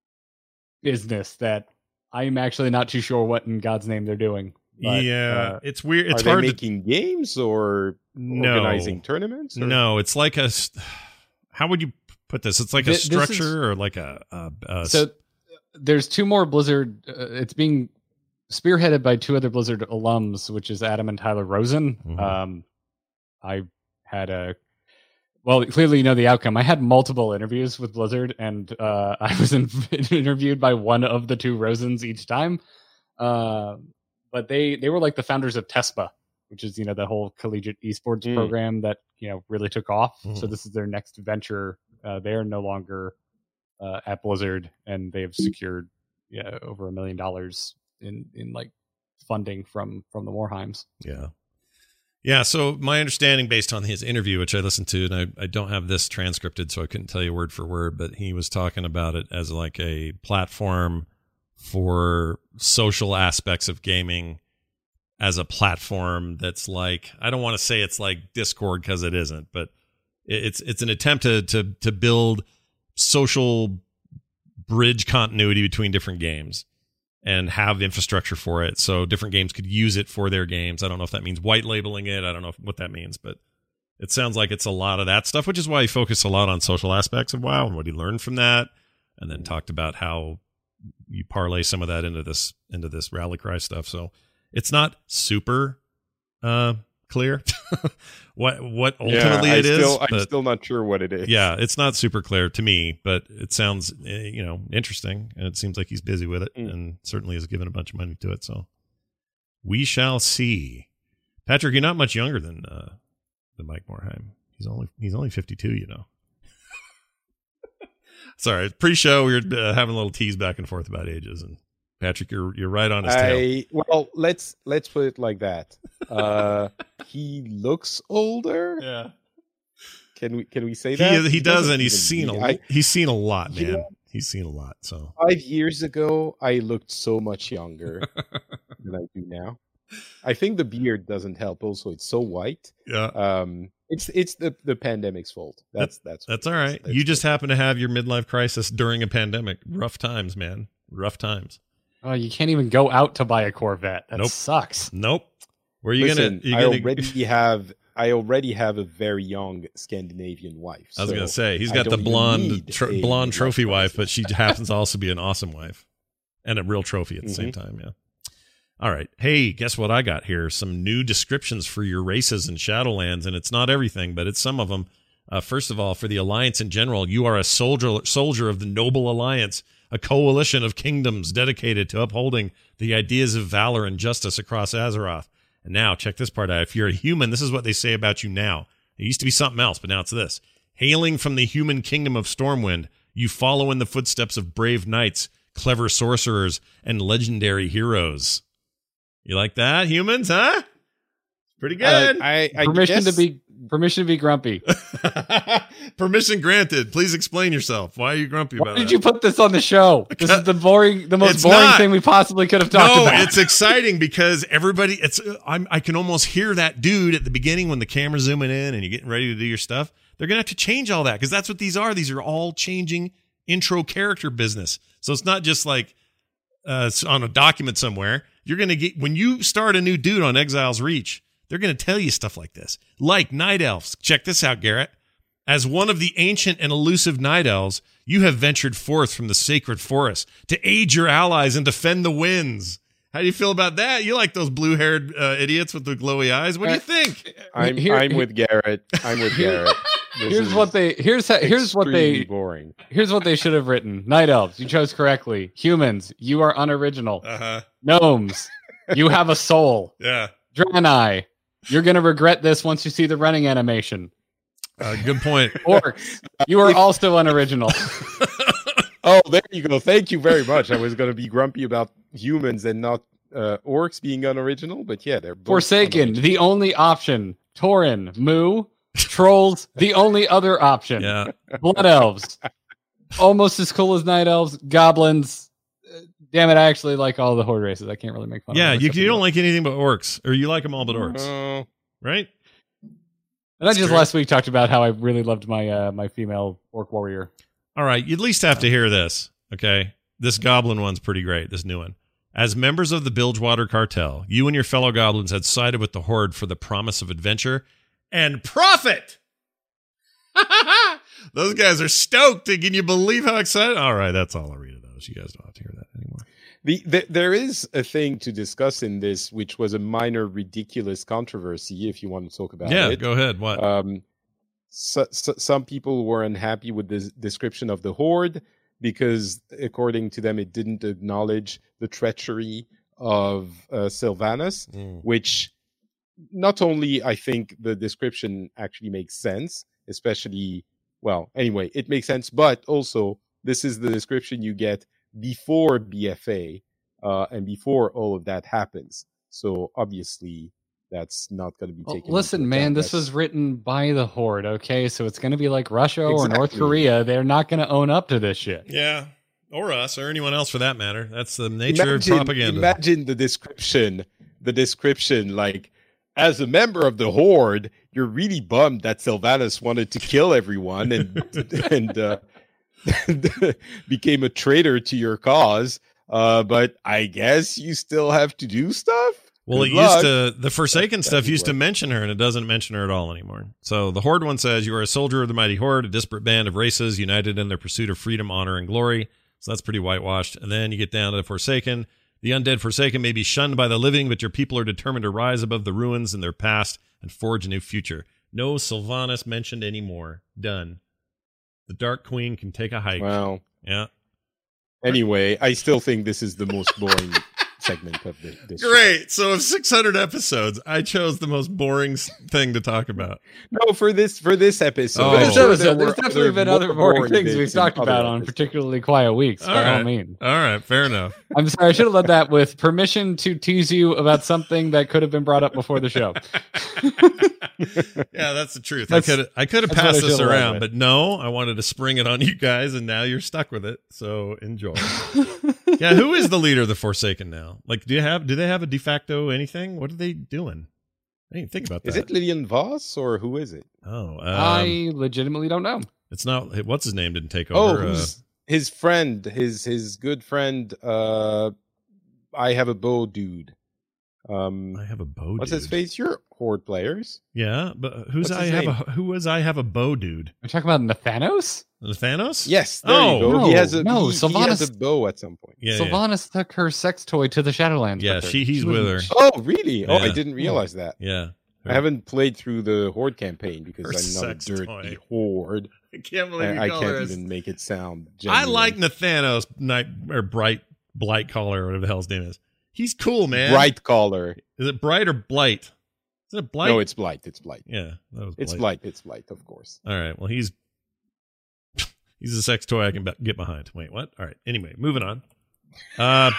business that I'm actually not too sure what in God's name they're doing. But, yeah, uh, it's weird. Are It's they hard to making games or no, organizing tournaments? Or? no. It's like a. s- How would you put this? It's like a Thi- this is- structure or like a. a, a s- so there's two more Blizzard. Uh, it's being spearheaded by two other Blizzard alums, which is Adam and Tyler Rosen. Mhm. Um, I had a well, clearly you know the outcome. I had multiple interviews with Blizzard, and uh, I was in, interviewed by one of the two Rosens each time. Uh, but they they were like the founders of TESPA, which is, you know, the whole collegiate esports Mm. program that, you know, really took off. So Mhm. this is their next venture. Uh, they're no longer uh, at Blizzard, and they've secured yeah over a million dollars in in like funding from from the Morheims. Yeah. Yeah. So my understanding based on his interview, which I listened to, and I, I don't have this transcripted, so I couldn't tell you word for word, but he was talking about it as like a platform for social aspects of gaming, as a platform that's like, I don't want to say it's like Discord because it isn't, but it's it's an attempt to to to build social bridge continuity between different games and have infrastructure for it, so different games could use it for their games. I don't know if that means white labeling it. I don't know what that means, but it sounds like it's a lot of that stuff, which is why he focused a lot on social aspects of WoW and what he learned from that, and then talked about how you parlay some of that into this into this Rally Cry stuff. So it's not super uh, clear what what ultimately yeah, I it is. still, I'm but- still not sure what it is. yeah, it's not super clear to me, but it sounds, eh, you know, interesting, and it seems like he's busy with it, Mm. and certainly has given a bunch of money to it. So we shall see. Patrick, you're not much younger than uh, than Mike Morheim. He's only he's only fifty-two, you know. Sorry, pre-show we were uh, having a little tease back and forth about ages, and Patrick, you're you're right on his tail. I, well, let's let's put it like that. Uh, he looks older. Yeah. Can we can we say He that? is, he, He does, doesn't and he's even seen a need- I- he's seen a lot, man. You know- He's seen a lot. So Five years ago, I looked so much younger than I do now. I think the beard doesn't help. Also, it's so white. yeah, Um, it's it's the the pandemic's fault. That's that's what that's it all is. right. That's You just it. happen to have your midlife crisis during a pandemic. Rough times, man. Rough times. Oh, you can't even go out to buy a Corvette. That Nope. sucks. Nope. Where are you Listen, gonna? You I gonna already have I already have a very young Scandinavian wife. I was so gonna say he's I got the don't even blonde need tr- a blonde midlife trophy wife, crisis. but she happens to also be an awesome wife and a real trophy at the same Mm-hmm. time. Yeah. All right. Hey, guess what I got here? Some new descriptions for your races in Shadowlands, and it's not everything, but it's some of them. Uh, first of all, for the Alliance in general, you are a soldier soldier of the Noble Alliance, a coalition of kingdoms dedicated to upholding the ideas of valor and justice across Azeroth. And now, check this part out. If you're a human, this is what they say about you now. It used to be something else, but now it's this. Hailing from the human kingdom of Stormwind, you follow in the footsteps of brave knights, clever sorcerers, and legendary heroes. You like that, humans, huh? Pretty good. I, I, I Permission guess, to be permission to be grumpy. Permission granted. Please explain yourself. Why are you grumpy Why about did that? you put this on the show? This is the boring, the most It's boring not. thing we possibly could have talked No, about. it's exciting because everybody. It's I'm, I can almost hear that dude at the beginning when the camera's zooming in and you're getting ready to do your stuff. They're gonna have to change all that because that's what these are. These are all changing intro character business. So it's not just like uh, it's on a document somewhere. You're gonna get when you start a new dude on Exile's Reach. They're gonna tell you stuff like this, like night elves. Check this out, Garrett. As one of the ancient and elusive night elves, you have ventured forth from the sacred forest to aid your allies and defend the winds. How do you feel about that? You like those blue-haired uh, idiots with the glowy eyes? What do you think? I'm Here- I'm with Garrett. I'm with Garrett. This Here's is what they here's how, here's what extremely they boring. here's what they should have written. Night elves, you chose correctly. Humans, you are unoriginal. Uh-huh. Gnomes, you have a soul. Yeah. Draenei, you're gonna regret this once you see the running animation. Uh, good point. Orcs, you are also unoriginal. Oh, there you go. Thank you very much. I was going to be grumpy about humans and not uh, orcs being unoriginal, but yeah, they're both Forsaken, unoriginal. the only option. Tauren, Moo, Trolls, the only other option. Yeah. Blood elves, almost as cool as night elves. Goblins, uh, damn it, I actually like all the horde races. I can't really make fun Yeah, of them. you, except you for don't the- like anything but orcs, or you like them all but orcs, Oh, right? And I That's just true. last week talked about how I really loved my uh, my female orc warrior. All right, you at least have to hear this, okay? This goblin one's pretty great, this new one. As members of the Bilgewater Cartel, you and your fellow goblins had sided with the Horde for the promise of adventure and profit. Those guys are stoked. Can you believe how excited? All right, that's all I'll read of those. You guys don't have to hear that anymore. The, the, there is a thing to discuss in this, which was a minor ridiculous controversy, if you want to talk about Yeah, it. go ahead. What? Um, so, so, some people were unhappy with the description of the Horde because, according to them, it didn't acknowledge the treachery of uh, Sylvanas, Mm. which not only I think the description actually makes sense, especially, well, anyway, it makes sense, but also this is the description you get before B F A uh, and before all of that happens. So obviously that's not going to be Well, taken. listen, into man, account. this That's- was written by the Horde, okay? So it's going to be like Russia or North Exactly. Korea. They're not going to own up to this shit. Yeah, or us, or anyone else for that matter. That's the nature imagine, of propaganda. Imagine the description. The description, like, as a member of the Horde, you're really bummed that Sylvanas wanted to kill everyone and and uh, became a traitor to your cause. Uh, but I guess you still have to do stuff. Well, Good it luck. used to, the Forsaken That- stuff that'd used to work. mention her, and it doesn't mention her at all anymore. So the Horde one says, you are a soldier of the mighty Horde, a disparate band of races united in their pursuit of freedom, honor, and glory. So that's pretty whitewashed. And then you get down to the Forsaken. The undead Forsaken may be shunned by the living, but your people are determined to rise above the ruins in their past and forge a new future. No Sylvanas mentioned anymore. Done. The Dark Queen can take a hike. Well, Yeah. anyway, I still think this is the most boring segment of the, this Great. Show. So of six hundred episodes, I chose the most boring thing to talk about. No, for this for this episode. Oh. This Sure, episode, there there's were definitely other been other more boring boring things bits we've in talked other about on episodes. particularly quiet weeks, All by all right. means. All right. Fair enough. I'm sorry, I should have led that with permission to tease you about something that could have been brought up before the show. Yeah, that's the truth. That's- I could I could have that's what passed I this should've led around, with. but no, I wanted to spring it on you guys, and now you're stuck with it. So enjoy. Yeah, who is the leader of the Forsaken now? Like, do you have do they have a de facto anything? What are they doing? I didn't think about that. Is it Lillian Voss or who is it? Oh, um, I legitimately don't know. it's not. What's his name? Didn't take Oh, over. uh, who's his friend, his his good friend. Uh, I have a bow, dude. Um, I have a bow. what's dude. his face? You're horde players. Yeah, but who's What's I his have name? a who was I have a bow dude? Are you talking about Nathanos? The Thanos? Yes, there Oh, you go. no, he has a no, he, he has Sylvanas- a bow at some point. Yeah, yeah. Sylvanas took her sex toy to the Shadowlands. Yeah, with her. she he's was- with her. Oh, really? Oh, I Yeah. didn't realize that. Yeah. I haven't played through the horde campaign because Her I'm not sex a dirty toy. horde. I can't believe you I, I call can't her. even make it sound. I Genuine. like Nathanos night or bright blight caller or whatever the hell his name is. He's cool, man. Bright Collar. Is it bright or blight? Is it blight? No, it's Blight. It's Blight. yeah, that was It's blight. Blight. It's Blight, of course. All right. Well, he's he's a sex toy I can be- get behind. Wait, what? All right. Anyway, moving on. Uh,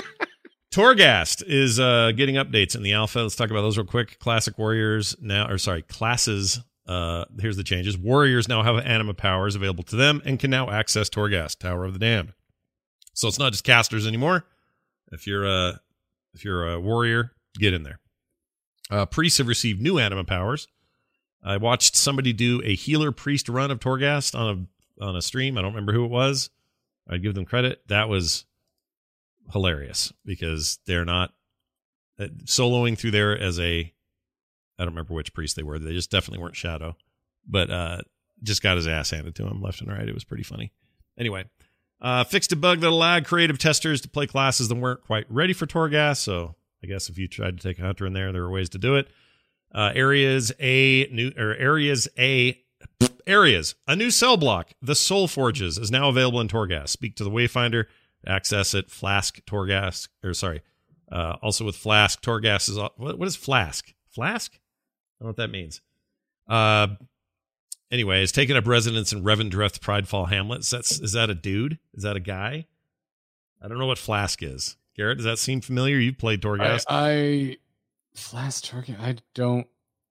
Torghast is uh, getting updates in the alpha. Let's talk about those real quick. Classic Warriors now, or sorry, classes. Uh, here's the changes. Warriors now have anima powers available to them and can now access Torghast, Tower of the Damned. So it's not just casters anymore. If you're a if you're a warrior, get in there. Uh, priests have received new anima powers. I watched somebody do a healer priest run of Torghast on a on a stream. I don't remember who it was. I'd give them credit. That was hilarious because they're not uh, soloing through there as a. I don't remember which priest they were. They just definitely weren't Shadow, but uh, just got his ass handed to him left and right. It was pretty funny. Anyway, uh, fixed a bug that allowed creative testers to play classes that weren't quite ready for Torghast. So I guess if you tried to take a hunter in there, there were ways to do it. Uh, areas a new or areas a areas a new cell block. The Soul Forges is now available in Torghast. Speak to the Wayfinder. Access it. Flask Torghast or sorry. Uh, also with Flask Torghast is what, what is Flask? Flask? I don't know what that means. Uh, anyways, taking up residence in Revendreth Pridefall Hamlets. That's is that a dude? Is that a guy? I don't know what Flask is. Garrett, does that seem familiar? You've played Torghast. I, I Flask Target. I don't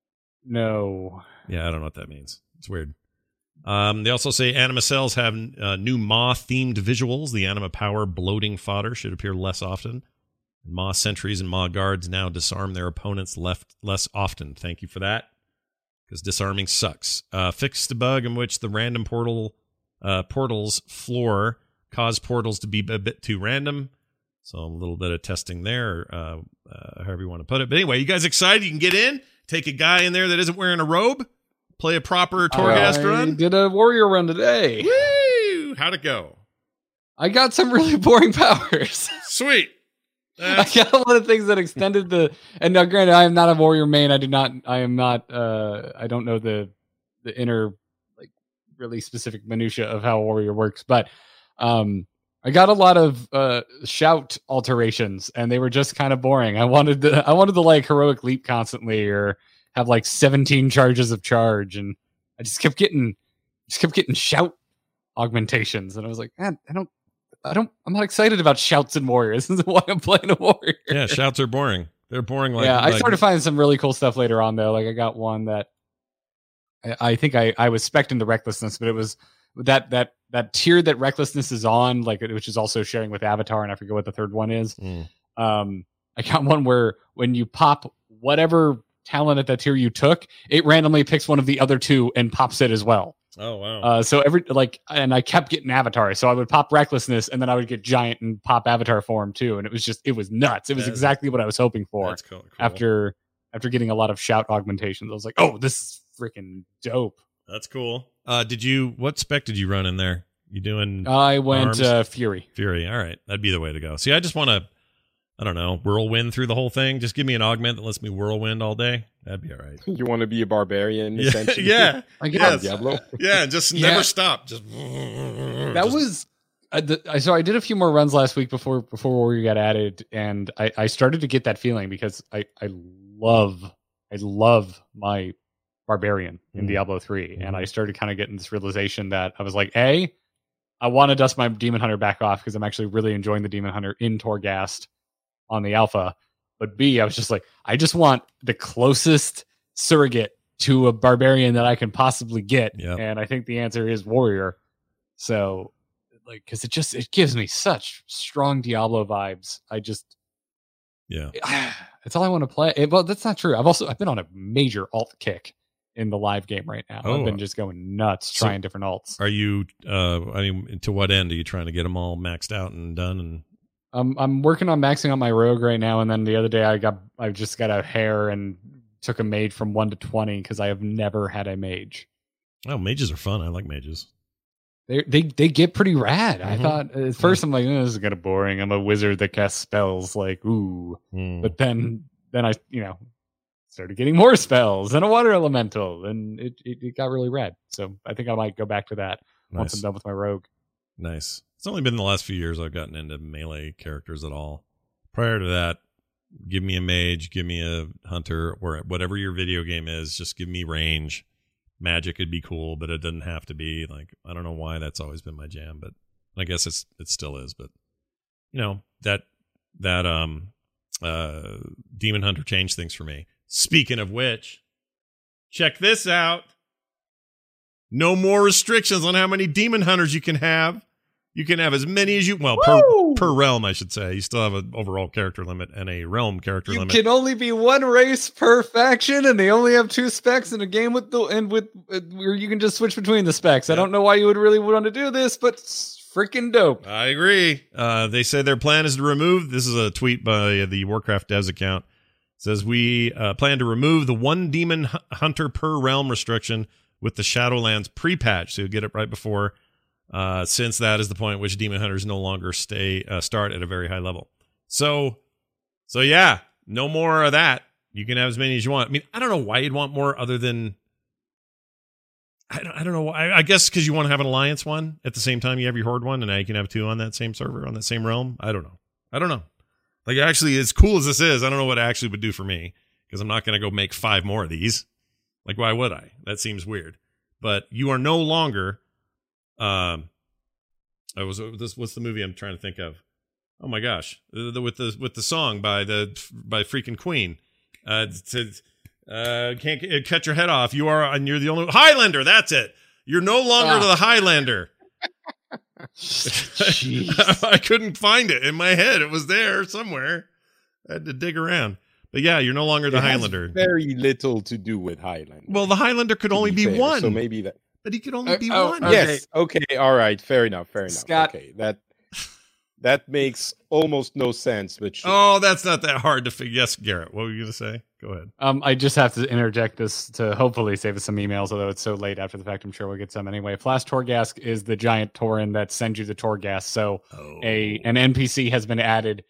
know. Yeah, I don't know what that means. It's weird. Um, they also say anima cells have uh, new Maw-themed visuals. The anima power bloating fodder should appear less often. Maw sentries and Maw guards now disarm their opponents left less often. Thank you for that, because disarming sucks. Uh, fixed the bug in which the random portal uh, portals floor caused portals to be a bit too random. So a little bit of testing there, uh, uh, however you want to put it. But anyway, you guys excited? You can get in, take a guy in there that isn't wearing a robe, play a proper Torghast I run. did a warrior run today. Woo! How'd it go? I got some really boring powers. Sweet. I That's- got a lot of things that extended the. And now, granted, I am not a warrior main. I do not. I am not. Uh, I don't know the the inner, like, really specific minutia of how a warrior works. But um, I got a lot of uh, shout alterations, and they were just kind of boring. I wanted the. I wanted to like heroic leap constantly, or have like seventeen charges of charge, and I just kept getting, just kept getting shout augmentations, and I was like, man, I don't. I don't. I'm not excited about shouts and warriors. This is why I'm playing a warrior. yeah, shouts are boring. They're boring. Like yeah, I like- started finding some really cool stuff later on though. Like I got one that I, I think I I was spec'ing the recklessness, but it was that that that tier that recklessness is on, like which is also sharing with Avatar, and I forget what the third one is. Mm. Um, I got one where when you pop whatever talent at that tier you took, it randomly picks one of the other two and pops it as well. Oh wow. Uh, so every like, and I kept getting Avatar, so I would pop recklessness, and then I would get giant and pop Avatar form too, and it was just it was nuts. It was That's- exactly what I was hoping for. That's cool. cool. After after getting a lot of shout augmentations, I was like, oh, this is freaking dope. That's cool. Uh, did you? What spec did you run in there? You doing I went Arms? uh, Fury. Fury? All right, that'd be the way to go. See, I just want to. I don't know, whirlwind through the whole thing. Just give me an augment that lets me whirlwind all day. That'd be all right. You want to be a barbarian, Yeah, essentially? yeah, I Yes. got Diablo. yeah. Just Yeah. never stop. Just that just- was I, the, I, so I did a few more runs last week before before Warrior got added, and I, I started to get that feeling because I, I love I love my Barbarian in mm. Diablo three, mm. and I started kind of getting this realization that I was like, A, I want to dust my Demon Hunter back off because I'm actually really enjoying the Demon Hunter in Torghast on the alpha, but B, I was just like, I just want the closest surrogate to a Barbarian that I can possibly get, yep. and I think the answer is Warrior. So. Like, because it just it gives me such strong Diablo vibes. I just, yeah, it's all I want to play. It, well, that's not true. I've also I've been on a major alt kick in the live game right now. Oh. I've been just going nuts So trying different alts. Are you? Uh, I mean, to what end are you trying to get them all maxed out and done? And Um, I'm working on maxing out my rogue right now, and then the other day I got I just got a hair and took a mage from one to twenty because I have never had a mage. oh, mages are fun. I like mages. They they they get pretty rad. Mhm. I thought at first I'm like, oh, this is kind of boring. I'm a wizard that casts spells. Like, ooh. Mm. But then then I you know started getting more spells and a water elemental, and it, it, it got really rad. So I think I might go back to that once Nice. I'm done with my rogue. Nice. It's only been the last few years I've gotten into melee characters at all. Prior to that, give me a mage, give me a hunter, or whatever your video game is, just give me range. Magic would be cool, but it doesn't have to be. Like, I don't know why that's always been my jam, but I guess it's it still is. But you know, that that um uh Demon Hunter changed things for me. Speaking of which, check this out. No more restrictions on how many Demon Hunters you can have. You can have as many as you well per, per realm, I should say. You still have an overall character limit and a realm character You limit. can only be one race per faction, and they only have two specs in a game with the and with uh, where you can just switch between the specs. I don't know why you would really want to do this, but it's freaking dope. I agree. Uh, they say their plan is to remove. This is a tweet by the Warcraft Devs account. It says we uh, plan to remove the one demon hu- hunter per realm restriction with the Shadowlands pre-patch, so you'll get it right before. Uh, since that is the point at which demon hunters no longer stay uh, start at a very high level. So, so yeah, no more of that. You can have as many as you want. I mean, I don't know why you'd want more other than I don't, I don't know. I, I guess because you want to have an alliance one at the same time you have your horde one, and now you can have two on that same server on that same realm. I don't know. I don't know. Like, actually, as cool as this is, I don't know what it actually would do for me because I'm not going to go make five more of these. Like, why would I? That seems weird. But you are no longer. Um, I was this. What's the movie I'm trying to think of? Oh my gosh, the, the, with the with the song by the by freaking Queen. Uh, to, uh, can't cut your head off. You are, and you're the only Highlander. That's it. You're no longer Ah. the Highlander. Jeez. I couldn't find it in my head. It was there somewhere. I had to dig around. But yeah, you're no longer the It has Highlander. very little to do with Highlander. Well, the Highlander could to only be fair, one. So maybe that. But he could only Uh, be oh, one. okay. Yes. Okay. All right. Fair enough. Fair enough. Scott. Okay. That that makes almost no sense. But sure. Oh, that's not that hard to figure. Yes, Garrett. What were you going to say? Go ahead. Um, I just have to interject this to hopefully save us some emails, although it's so late after the fact. I'm sure we'll get some anyway. Flash Torghast is the giant Tauren that sends you to Torghast. So Oh. a an N P C has been added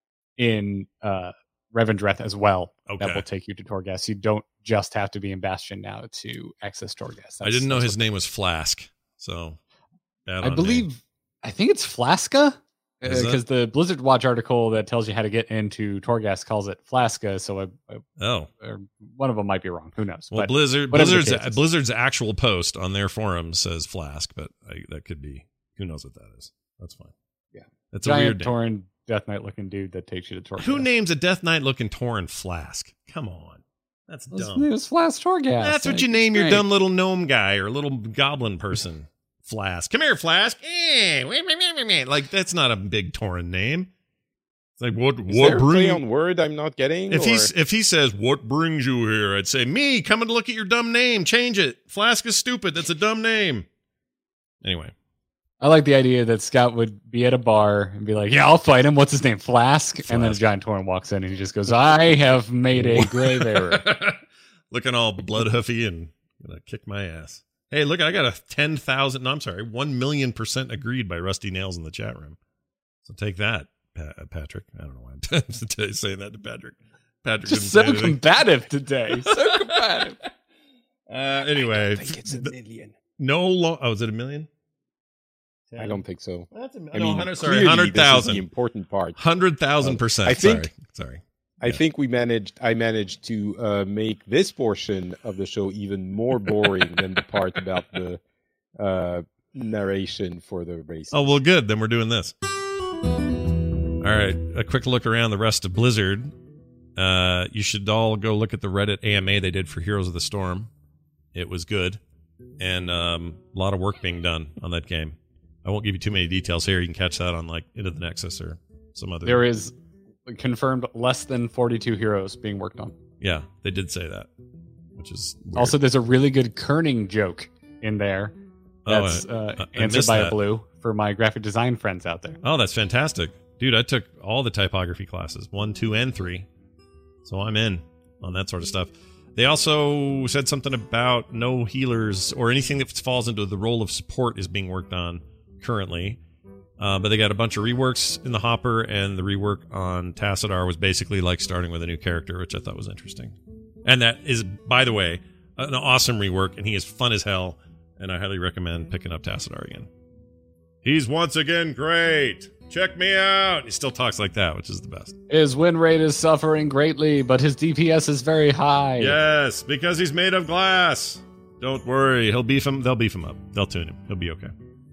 in uh, Revendreth as well. Okay. That will take you to Torghast. You don't just have to be in Bastion now to access Torghast. I didn't know that's his what- name was Flask. So bad I on believe. me. I think it's Flaska. Is it? Because the Blizzard Watch article that tells you how to get into Torghast calls it Flaska, so I, I, Oh. or one of them might be wrong. Who knows? Well, But Blizzard whatever the Blizzard's case is. Blizzard's actual post on their forum says Flask, but I, that could be who knows what that is. That's fine. Yeah. That's a weird giant name. Tauren Death Knight looking dude that takes you to Torghast. Who names a Death Knight looking Tauren Flask? Come on. That's It was, dumb. it was Flask Torghast. That's what Like, you name your great. dumb little gnome guy or little goblin person. Flask. Come here, Flask. Eh, wait, wait, wait, wait, wait. Like, that's not a big Tauren name. It's like, what, Is what there a play brings... on word I'm not getting? If or- he's if he says, what brings you here? I'd say, me, coming to look at your dumb name. Change it. Flask is stupid. That's a dumb name. Anyway. I like the idea that Scott would be at a bar and be like, "Yeah, I'll fight him. What's his name? Flask." And then a Flask. giant Tauren walks in and he just goes, "I have made a grave error." Looking all blood hoofy and gonna kick my ass. Hey, look, I got a ten thousand, no, I'm sorry, one million percent agreed by Rusty Nails in the chat room. So take that, pa- Patrick. I don't know why I'm saying that to Patrick. Patrick Just didn't so say anything. combative today. So combative. Uh, anyway, I think it's a million. no, lo- oh, is it a million? I don't think so. That's a, I no, mean, one hundred, sorry, clearly one hundred thousand. This is the important part. one hundred thousand percent. I think. Sorry. sorry. I Yeah. think we managed. I managed to uh, make this portion of the show even more boring than the part about the uh, narration for the race. Oh, well, good. Then we're doing this. All right. A quick look around the rest of Blizzard. Uh, you should all go look at the Reddit A M A they did for Heroes of the Storm. It was good. And um, a lot of work being done on that game. I won't give you too many details here. You can catch that on like Into the Nexus or some other. There is confirmed less than forty-two heroes being worked on. Yeah, they did say that, which is weird. Also, there's a really good kerning joke in there. That's oh, I, uh, I, I answered missed by that. a blue for my graphic design friends out there. Oh, that's fantastic. Dude, I took all the typography classes, one, two, and three. So I'm in on that sort of stuff. They also said something about no healers or anything that falls into the role of support is being worked on currently. Uh, but they got a bunch of reworks in the hopper, and the rework on Tassadar was basically like starting with a new character, which I thought was interesting. And that is, by the way, an awesome rework, and he is fun as hell, and I highly recommend picking up Tassadar again. He's once again great! Check me out! He still talks like that, which is the best. His win rate is suffering greatly, but his D P S is very high. Yes, because he's made of glass. Don't worry, he'll beef him. They'll beef him up. They'll tune him. He'll be okay.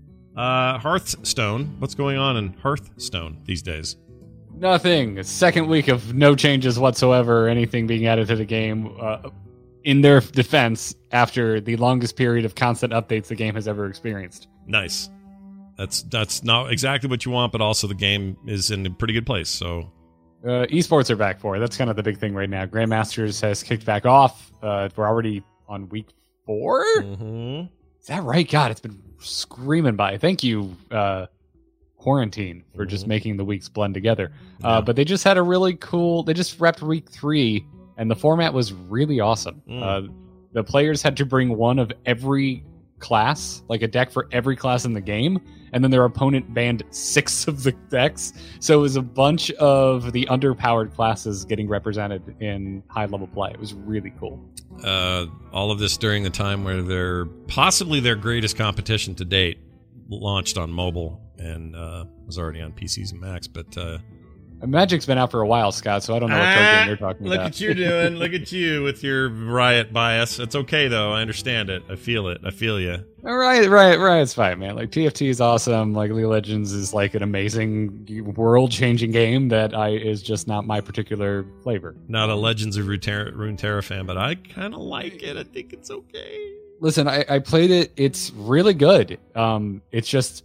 Uh, Hearthstone. What's going on in Hearthstone these days? Nothing. Second week of no changes whatsoever, anything being added to the game. Uh, in their defense, after the longest period of constant updates the game has ever experienced. Nice. That's that's not exactly what you want, but also the game is in a pretty good place. So, uh, esports are back for it. That's kind of the big thing right now. Grandmasters has kicked back off. Uh, we're already on week four. Mm-hmm. Is that right? God, it's been screaming by. Thank you, uh, Quarantine, for mm-hmm. just making the weeks blend together. Yeah. Uh, but they just had a really cool. They just wrapped week three, and the format was really awesome. Mm. Uh, the players had to bring one of every class, like a deck for every class in the game, and then their opponent banned six of the decks. So it was a bunch of the underpowered classes getting represented in high level play. It was really cool. Uh, all of this during the time where their possibly their greatest competition to date launched on mobile and uh, was already on P Cs and Macs, but uh, Magic's been out for a while, Scott, so I don't know what ah, card game you're talking look about. Look at you doing. Look at you with your Riot bias. It's okay, though. I understand it. I feel it. I feel you. All right, right, right. It's fine, man. Like, T F T is awesome. Like, League of Legends is like an amazing, world-changing game that I is just not my particular flavor. Not a Legends of Runeterra, Runeterra fan, but I kind of like it. I think it's okay. Listen, I, I played it. It's really good. Um, it's just...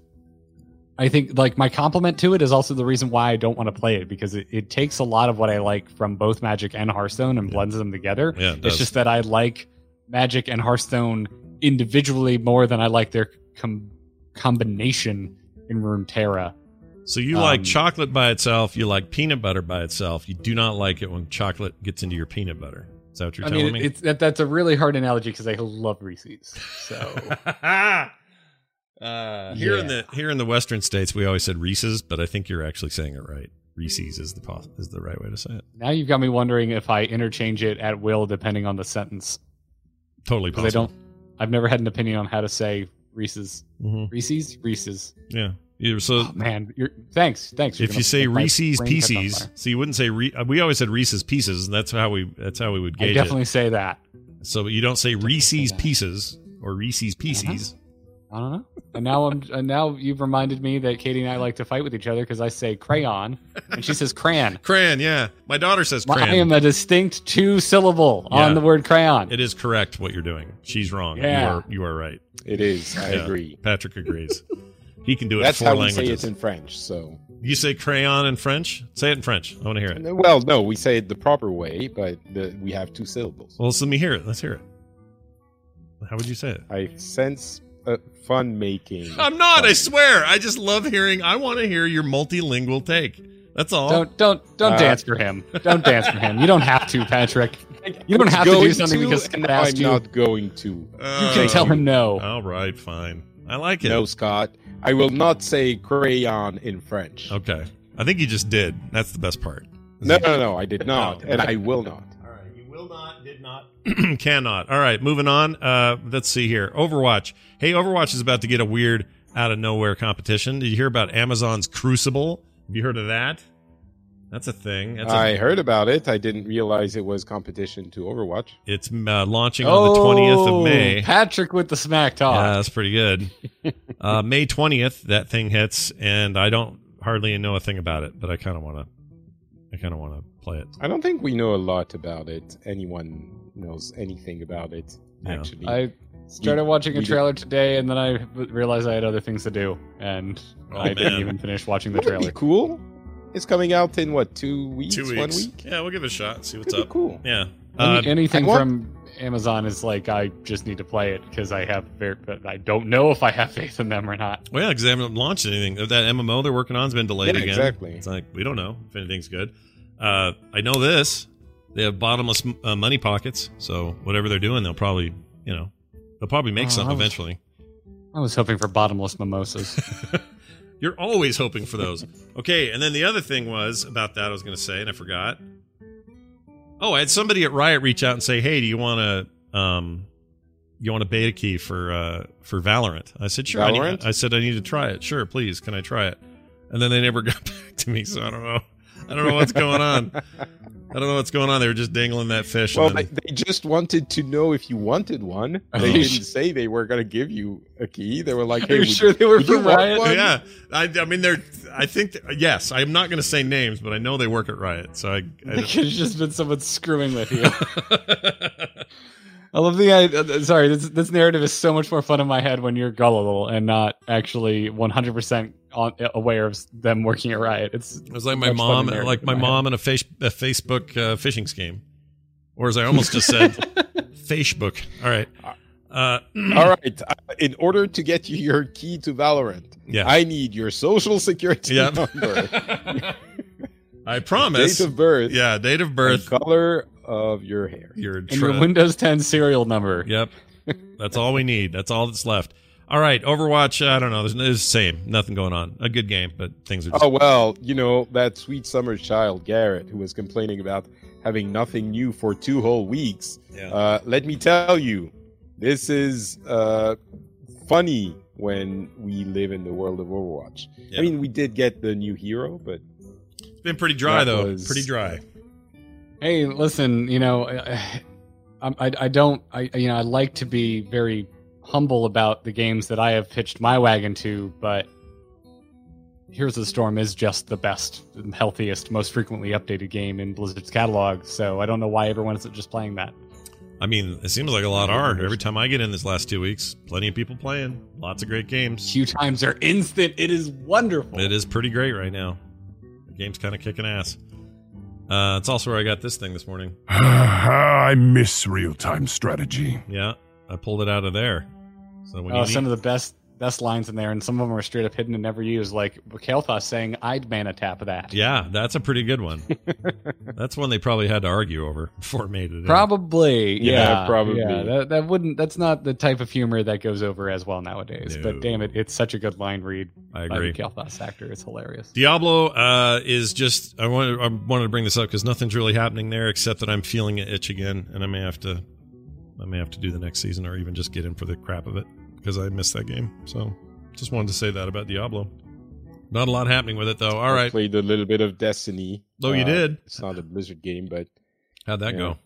I think like my compliment to it is also the reason why I don't want to play it, because it, it takes a lot of what I like from both Magic and Hearthstone and yeah. blends them together. Yeah, it it's just that I like Magic and Hearthstone individually more than I like their com- combination in Runeterra. So you um, like chocolate by itself, you like peanut butter by itself. You do not like it when chocolate gets into your peanut butter. Is that what you're I telling mean, me? It's, that, that's a really hard analogy because I love Reese's. So... Uh, here yeah. in the here in the Western states, we always said Reese's, but I think you're actually saying it right. Reese's is the pos- is the right way to say it. Now you've got me wondering if I interchange it at will depending on the sentence. Totally possible. I don't. I've never had an opinion on how to say Reese's. Mm-hmm. Reese's, Reese's. Yeah. You're, so oh, man, you're, thanks, thanks. If you say Reese's Pieces, so you wouldn't say Re- we always said Reese's Pieces, and that's how we that's how we would gauge it. I definitely it. say that. So you don't say Reese's Pieces or Reese's Pieces. Uh-huh. I don't know. And now I'm. And now you've reminded me that Katie and I like to fight with each other because I say crayon and she says crayon. Crayon, yeah. My daughter says crayon. I am a distinct two syllable yeah. on the word crayon. It is correct what you're doing. She's wrong. Yeah. You are. You are right. It is. I yeah. agree. Patrick agrees. He can do it. That's in four how languages. we say it in French. So you say crayon in French? Say it in French. I want to hear it. Well, no, we say it the proper way, but the, we have two syllables. Well, so let me hear it. Let's hear it. How would you say it? I sense. Uh, fun making. I'm not. I swear. I just love hearing. I want to hear your multilingual take. That's all. Don't don't don't uh, dance for him. Don't dance for him. You don't have to, Patrick. You don't have to do something to, because Scott asked I'm you. not going to. Uh, you can tell him no. All right, fine. I like it. No, Scott. I will not say crayon in French. Okay. I think you just did. That's the best part. No, no, no. I did not, and I will not. All right. You will not. Did not. Cannot. All right. Moving on. Uh, let's see here. Overwatch. Hey, Overwatch is about to get a weird out of nowhere competition. Did you hear about Amazon's Crucible? Have you heard of that? That's a thing. That's a, I heard about it. I didn't realize it was competition to Overwatch. It's uh, launching on the twentieth of May. Patrick with the smack talk. Yeah, that's pretty good. uh, May twentieth, that thing hits, and I don't hardly know a thing about it, but I kind of want to. I kind of want to play it. I don't think we know a lot about it. Anyone knows anything about it? Yeah. Actually, I started We- watching a we trailer today, and then I realized I had other things to do, and Oh, I didn't man. even finish watching the That would be trailer. cool. It's coming out in what, two weeks? Two weeks. One week? Yeah, we'll give it a shot. See what's Could be up. cool. Yeah. Any, Uh, anything I want- from Amazon is like I just need to play it because I have very, but I don't know if I have faith in them or not. well, yeah, because they haven't launched anything. That M M O they're working on has been delayed Yeah, again. exactly. It's like we don't know if anything's good. Uh, I know this. They have bottomless uh, money pockets, so whatever they're doing, they'll probably, you know, they'll probably make Oh, something I was- eventually. I was hoping for bottomless mimosas. You're always hoping for those. Okay, and then the other thing was about that I was going to say, and I forgot. Oh, I had somebody at Riot reach out and say, "Hey, do you want to um, you want a beta key for uh, for Valorant?" I said, "Sure." I, need, Valorant? I said, "I need to try it." Sure, please. Can I try it? And then they never got back to me, so I don't know. I don't know what's going on. I don't know what's going on. They were just dangling that fish. Well, and they, then, they just wanted to know if you wanted one. They Oh. didn't say they were going to give you a key. They were like, "Hey, Are you would, sure they were would you from want Riot? one?" yeah, I, I mean, they're. I think that, yes. I'm not going to say names, but I know they work at Riot, so I. It I could have just been someone screwing with you. I love the idea. Sorry, this this narrative is so much more fun in my head when you're gullible and not actually one hundred percent on, aware of them working at Riot. It's It was like my much funner mom, narrative like in my my mom and a, face, a Facebook uh, phishing scheme, or as I almost just said, Facebook. All right, uh, All right. uh, In order to get you your key to Valorant, Yeah. I need your social security Yep. number, I promise. date of birth, Yeah, date of and birth. color of your hair. Your and your tra- Windows ten serial number. Yep, that's all we need. That's all that's left. All right, Overwatch. I don't know. There's, there's the same. Nothing going on. A good game, but things are just. Oh, well, you know, that sweet summer child, Garrett, who was complaining about having nothing new for two whole weeks. Yeah. Uh, let me tell you, this is uh, funny when we live in the world of Overwatch. Yeah. I mean, we did get the new hero, but It's been pretty dry that though. was- Pretty dry. Hey, listen, you know, I, I, I don't, I, you know, I like to be very humble about the games that I have pitched my wagon to, but Heroes of the Storm is just the best, and healthiest, most frequently updated game in Blizzard's catalog. So I don't know why everyone isn't just playing that. I mean, it seems like a lot are. Every time I get in this last two weeks, plenty of people playing. Lots of great games. Queue times are instant. It is wonderful. It is pretty great right now. The game's kind of kicking ass. Uh, it's also where I got this thing this morning. I miss real-time strategy. Yeah, I pulled it out of there. So when Oh, you some need, of the best best lines in there, and some of them are straight up hidden and never used. Like Kael'thas saying, "I'd mana tap that." yeah, that's a pretty good one. That's one they probably had to argue over before it made it. in. Probably, Yeah, yeah, probably. Yeah, that, that wouldn't. That's not the type of humor that goes over as well nowadays. No. But damn it, it's such a good line read. I By agree. the Kael'thas actor, it's hilarious. Diablo uh, is just. I wanted. I wanted to bring this up because nothing's really happening there except that I'm feeling it itch again, and I may have to. I may have to do the next season, or even just get in for the crap of it because I missed that game. So, just wanted to say that about Diablo. Not a lot happening with it though. All I right. played a little bit of Destiny. Oh, you Uh, did? It's not a Blizzard game, but How'd that Yeah. go?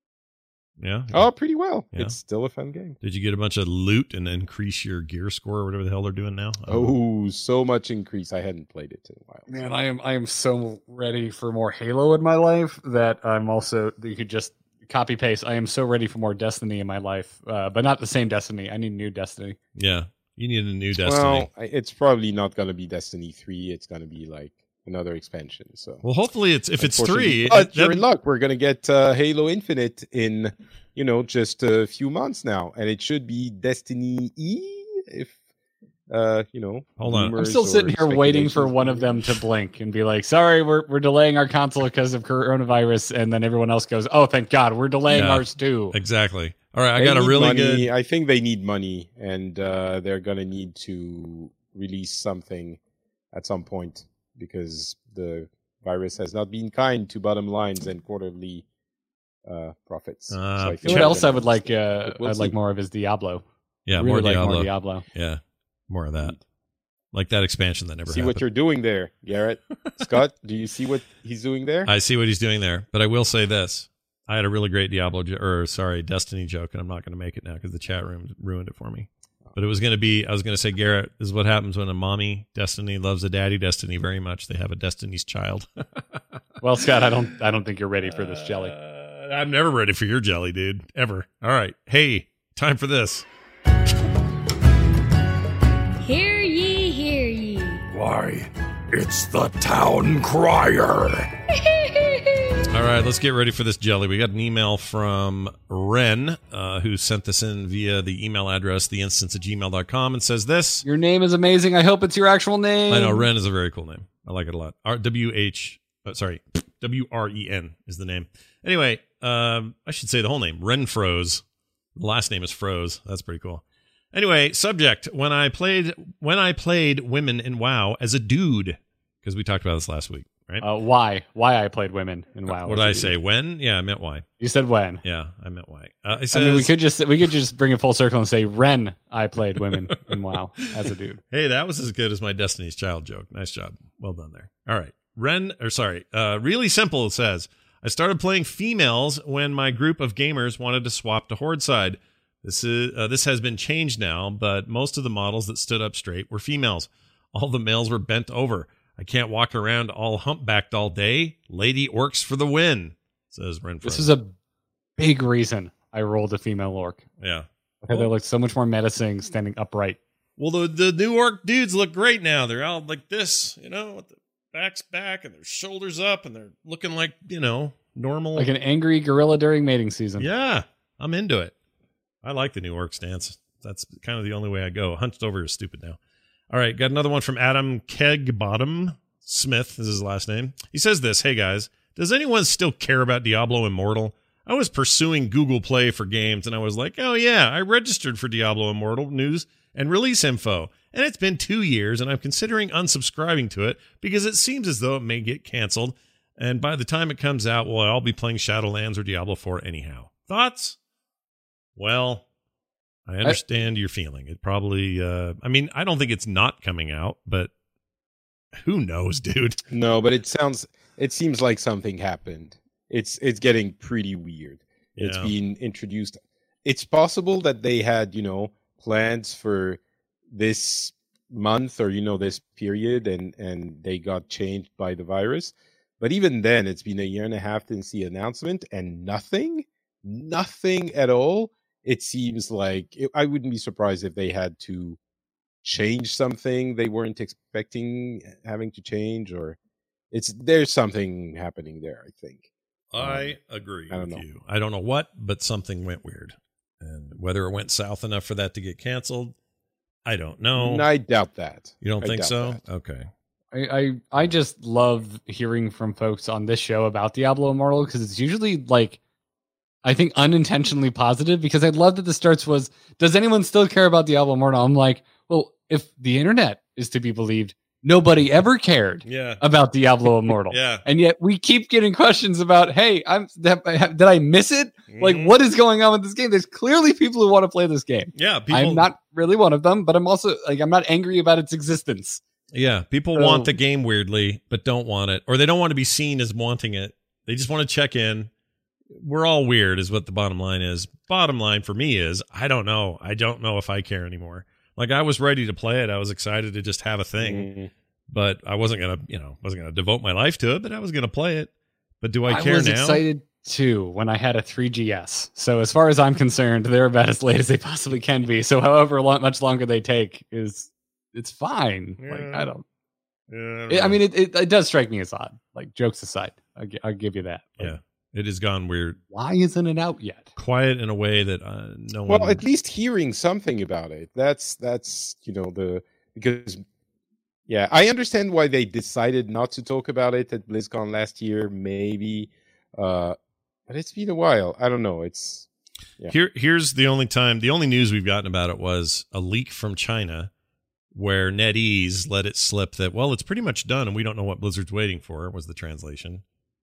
Yeah. oh, pretty well. Yeah. It's still a fun game. Did you get a bunch of loot and increase your gear score or whatever the hell they're doing now? Oh, so much increase. I hadn't played it in a while. Man, I am I am so ready for more Halo in my life that I'm also you could just copy paste. I am so ready for more Destiny in my life, uh, but not the same Destiny. I need new Destiny. Yeah. You need a new Destiny. Well, I- it's probably not going to be Destiny three. It's going to be like another expansion. So, Well, hopefully it's if it's Unfortunately- three. but it- you're that- in luck. We're going to get uh, Halo Infinite in, you know, just a few months now, and it should be Destiny E. If uh, you know, Hold on. I'm I'm rumors still or sitting here waiting for speculations one of them to blink and be like, "Sorry, we're we're delaying our console because of coronavirus," and then everyone else goes, "Oh, thank God, we're delaying Yeah. ours too." Exactly. All right, I They got a need really money. good. I think they need money, and uh, they're going to need to release something at some point because the virus has not been kind to bottom lines and quarterly uh, profits. Uh, So I think You know what they're else I gonna would like? stay. Uh, But we'll I'd like see. more of is Diablo. Yeah, really more like Diablo. more Diablo. Yeah. More of that. Like that expansion that never See happened. what you're doing there, Garrett. Scott, do you see what he's doing there? I see what he's doing there, but I will say this. I had a really great Diablo, jo- or sorry, Destiny joke, and I'm not going to make it now because the chat room ruined it for me. But it was going to be, I was going to say, Garrett, this is what happens when a mommy Destiny loves a daddy Destiny very much. They have a Destiny's child. Well, Scott, I don't I don't think you're ready for this jelly. Uh, I'm never ready for your jelly, dude. Ever. All right. Hey, time for this. Hear ye, hear ye. Why, it's the town crier. All right, let's get ready for this jelly. We got an email from Ren, uh, who sent this in via the email address, the instance at gmail dot com, and says this. Your name is amazing. I hope it's your actual name. I know, Ren is a very cool name. I like it a lot. R- W H, uh, sorry, W R E N is the name. Anyway, um, I should say the whole name. Ren Froze. The last name is Froze. That's pretty cool. Anyway, subject. When I played when I played women in WoW as a dude, because we talked about this last week, right? Uh, why? Why I played women in WoW? What did I say? When? Yeah, I meant why. You said when. Yeah, I meant why. Uh, it I mean, we says- could just we could just bring it full circle and say Ren. I played women in WoW as a dude. Hey, that was as good as my Destiny's Child joke. Nice job. Well done there. All right. Ren, or sorry, uh, really simple, it says, I started playing females when my group of gamers wanted to swap to Horde side. This is uh, this has been changed now, but most of the models that stood up straight were females. All the males were bent over. I can't walk around all humpbacked all day. Lady orcs for the win, says Renfro. This is a big reason I rolled a female orc. Yeah. Okay, they look so much more menacing standing upright. Well, the, the new orc dudes look great now. They're all like this, you know, with the backs back and their shoulders up, and they're looking like, you know, normal. Like an angry gorilla during mating season. Yeah, I'm into it. I like the new orc stance. That's kind of the only way I go. Hunched over is stupid now. All right, got another one from Adam Kegbottom Smith is his last name. He says this, hey guys, does anyone still care about Diablo Immortal? I was pursuing Google Play for games, and I was like, oh yeah, I registered for Diablo Immortal news and release info. And it's been two years, and I'm considering unsubscribing to it because it seems as though it may get canceled. And by the time it comes out, well, I'll be playing Shadowlands or Diablo four anyhow. Thoughts? Well, I understand I, your feeling. It probably, uh, I mean, I don't think it's not coming out, but who knows, dude? No, but it sounds, it seems like something happened. It's it's getting pretty weird. Yeah. It's being introduced. It's possible that they had, you know, plans for this month or, you know, this period, and, and they got changed by the virus. But even then, it's been a year and a half since the announcement, and nothing, nothing at all. It seems like it, I wouldn't be surprised if they had to change something they weren't expecting having to change, or it's there's something happening there, I think. I agree I don't with know. you. I don't know what, but something went weird. And whether it went south enough for that to get canceled, I don't know. I doubt that. You don't I think doubt so? that. Okay. I, I I just love hearing from folks on this show about Diablo Immortal because it's usually like, I think unintentionally positive, because I love that the starts was, does anyone still care about Diablo Immortal? I'm like, well, if the internet is to be believed, nobody ever cared Yeah. about Diablo Immortal. Yeah. And yet we keep getting questions about, hey, I'm did I miss it? Mhm. Like, what is going on with this game? There's clearly people who want to play this game. Yeah. People, I'm not really one of them, but I'm also like, I'm not angry about its existence. Yeah. People So- want the game weirdly, but don't want it, or they don't want to be seen as wanting it. They just want to check in. We're all weird is what the bottom line is. Bottom line for me is, I don't know. I don't know if I care anymore. Like, I was ready to play it. I was excited to just have a thing, Mm-hmm. but I wasn't going to, you know, wasn't going to devote my life to it, but I was going to play it. But do I care was now? excited too when I had a three G S. So as far as I'm concerned, they're about as late as they possibly can be. So however long, much longer they take is, it's fine. Yeah. Like, I don't, Yeah, I, don't it, I know. mean, it, it, it does strike me as odd. Like, jokes aside, I'll, gi- I'll give you that. Like, yeah, it has gone weird. why isn't it out yet? Quiet in a way that uh, no Well, one. at least hearing something about it. That's that's you know the because yeah, I understand why they decided not to talk about it at BlizzCon last year, maybe. Uh, but it's been a while. I don't know. It's yeah. Here, here's the only time, the only news we've gotten about it was a leak from China, where NetEase let it slip that, well, it's pretty much done, and we don't know what Blizzard's waiting for. Was the translation,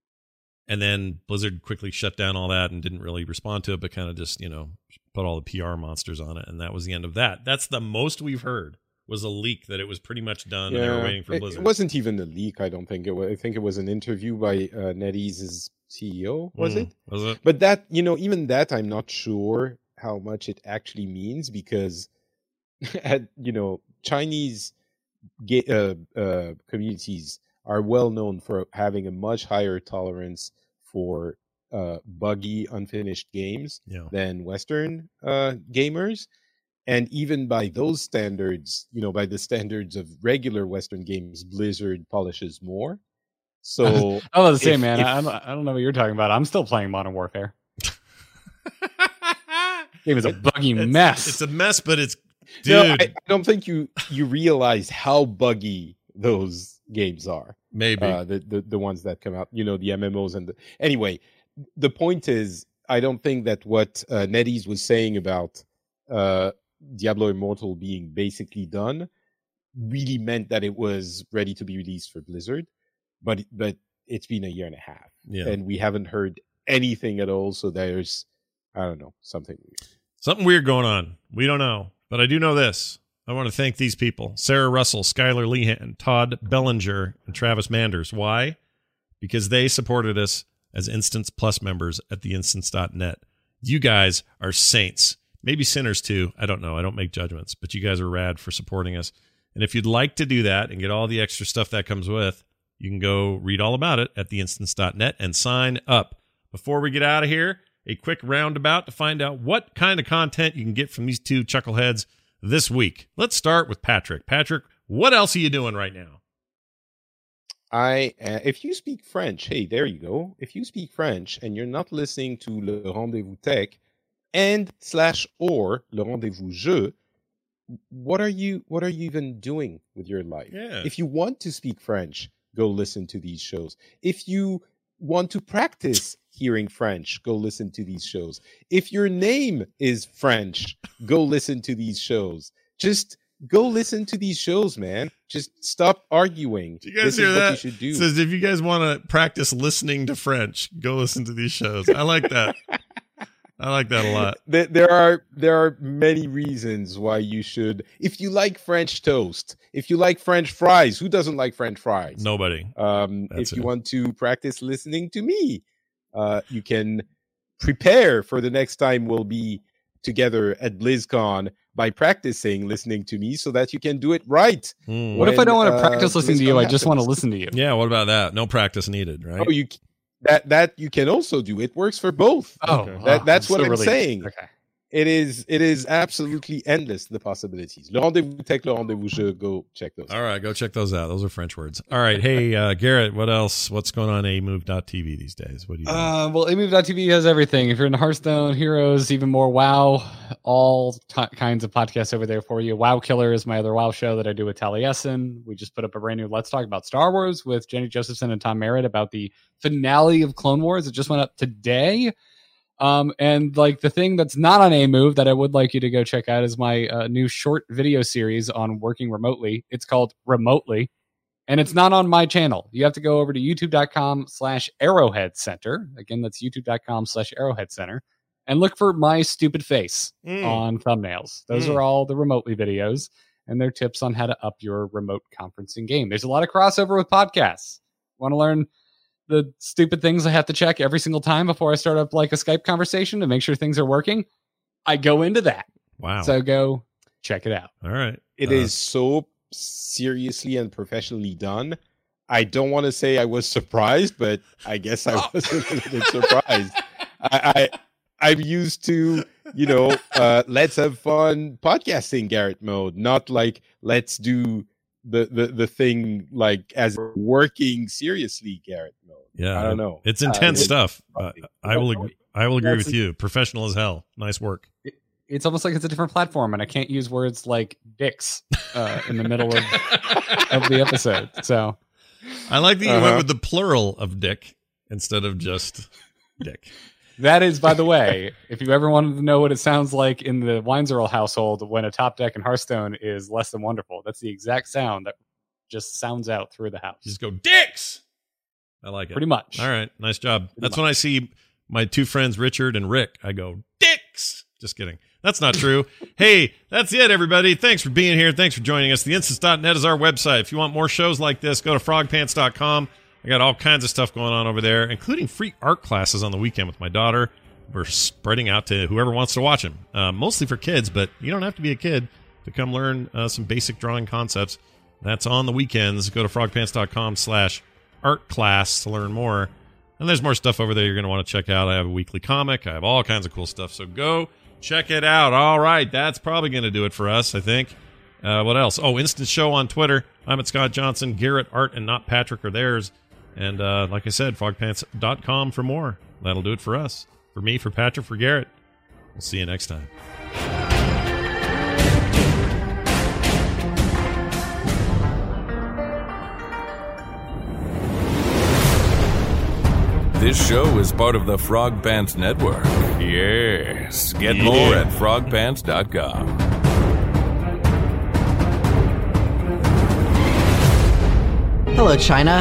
and then Blizzard quickly shut down all that and didn't really respond to it, but kind of just, you know, put all the P R monsters on it, and that was the end of that. That's the most we've heard. was a leak that it was pretty much done and they were waiting for Blizzard. It wasn't even a leak, I don't think. It was, I think it was an interview by uh, NetEase's C E O, was Mm, it? Was it? But that, you know, even that, I'm not sure how much it actually means because, at, you know, Chinese ga- uh, uh, communities are well known for having a much higher tolerance for uh, buggy, unfinished games Yeah. than Western uh, gamers. And even by those standards, you know, by the standards of regular Western games, Blizzard polishes more. So I was the same, if- man. if- I, don't, I don't know what you're talking about. I'm still playing Modern Warfare. It was a buggy It's- mess. It's a mess, but it's dude. No, I, I don't think you you realize how buggy those games are. maybe. Uh, the, the the ones that come out, you know, the M M Os and the anyway. The point is, I don't think that what uh, NetEase was saying about uh, Diablo Immortal being basically done really meant that it was ready to be released for Blizzard, but but it's been a year and a half, Yeah. and we haven't heard anything at all. So there's, I don't know, something weird. Something weird going on. We don't know. But I do know this. I want to thank these people. Sarah Russell, Skylar Lehan, Todd Bellinger, and Travis Manders. Why? Because they supported us as Instance Plus members at the instance dot net. You guys are saints. Maybe sinners too. I don't know. I don't make judgments. But you guys are rad for supporting us. And if you'd like to do that and get all the extra stuff that comes with, you can go read all about it at the instance dot net and sign up. Before we get out of here, a quick roundabout to find out what kind of content you can get from these two chuckleheads this week. Let's start with Patrick. Patrick, what else are you doing right now? I, uh, if you speak French, hey, there you go. If you speak French and you're not listening to Le Rendezvous Tech and slash or Le Rendezvous Jeu, what are you, what are you even doing with your life? Yeah. If you want to speak French, go listen to these shows. If you want to practice hearing French, go listen to these shows. If your name is French, go listen to these shows. Just go listen to these shows, man. Just stop arguing. Do you guys This hear is what that? you should do. It says if you guys want to practice listening to French, go listen to these shows. I like that. I like that a lot. There, there are there are many reasons why you should. If you like French toast, if you like French fries, who doesn't like French fries? Nobody. Um, That's if you it. want to practice listening to me, uh, you can prepare for the next time we'll be together at BlizzCon by practicing listening to me so that you can do it right. Hmm. What if I don't want to when, practice uh, listening to you? I just want to happens. listen to you. Yeah, what about that? No practice needed, right? Oh, you that that you can also do. It works for both. Oh, Okay. That- oh, that's what so I'm relieved. saying. Okay. It is it is absolutely endless, the possibilities. Le Rendezvous Tech, Le Rendezvous Jeu, go check those out. All right, go check those out. Those are French words. All right. Hey, uh, Garrett, what else? What's going on A move dot T V these days? What do you doing? Uh, well, A move dot T V has everything. If you're into Hearthstone, Heroes, even more WoW, all t- kinds of podcasts over there for you. WoW Killer is my other WoW show that I do with Taliesin. We just put up a brand new Let's Talk About Star Wars with Jenny Josephson and Tom Merritt about the finale of Clone Wars. It just went up today. Um, and like the thing that's not on A Move that I would like you to go check out is my uh, new short video series on working remotely. It's called Remotely. And it's not on my channel. You have to go over to youtube.com slash arrowhead center. Again, that's youtube.com slash arrowhead center. And look for my stupid face Mm. on thumbnails. Those Mm. are all the remotely videos. And they're tips on how to up your remote conferencing game. There's a lot of crossover with podcasts. Want to learn the stupid things I have to check every single time before I start up like a Skype conversation to make sure things are working? I go into that. Wow. So go check it out. All right. It Uh, is so seriously and professionally done. I don't want to say I was surprised, but I guess I was a little bit surprised. I, I I'm used to, you know, uh, let's have fun podcasting Garrett mode, not like let's do the the the thing like as working seriously Garrett mode. Yeah. I don't know. It's intense Uh, stuff. Uh, I will agree. I will agree That's- with you. Professional as hell. Nice work. It's almost like it's a different platform, and I can't use words like dicks uh, in the middle of, of the episode. So I like that you Uh-huh. went with the plural of dick instead of just dick. that is, by the way, if you ever wanted to know what it sounds like in the Weinzierl household when a top deck in Hearthstone is less than wonderful, that's the exact sound that just sounds out through the house. Just go dicks. I like it. Pretty much. All right. Nice job. That's when I see my two friends, Richard and Rick, I go, dicks. Just kidding. That's not true. Hey, that's it, everybody. Thanks for being here. Thanks for joining us. The instance dot net is our website. If you want more shows like this, go to frog pants dot com. I got all kinds of stuff going on over there, including free art classes on the weekend with my daughter. We're spreading out to whoever wants to watch them. Uh, mostly for kids, but you don't have to be a kid to come learn uh, some basic drawing concepts. That's on the weekends. Go to frog pants dot com slash art class to learn more. And there's more stuff over there you're going to want to check out. I have a weekly comic. I have all kinds of cool stuff. So go check it out. All right. That's probably going to do it for us, I think. Uh, what else? Oh, Instant Show on Twitter. I'm at Scott Johnson. Garrett, Art, and Not Patrick are theirs. And uh, like I said, frog pants dot com for more. That'll do it for us. For me, for Patrick, for Garrett. We'll see you next time. This show is part of the Frog Pants Network. Yes. Get yeah. more at frog pants dot com. Hello, China.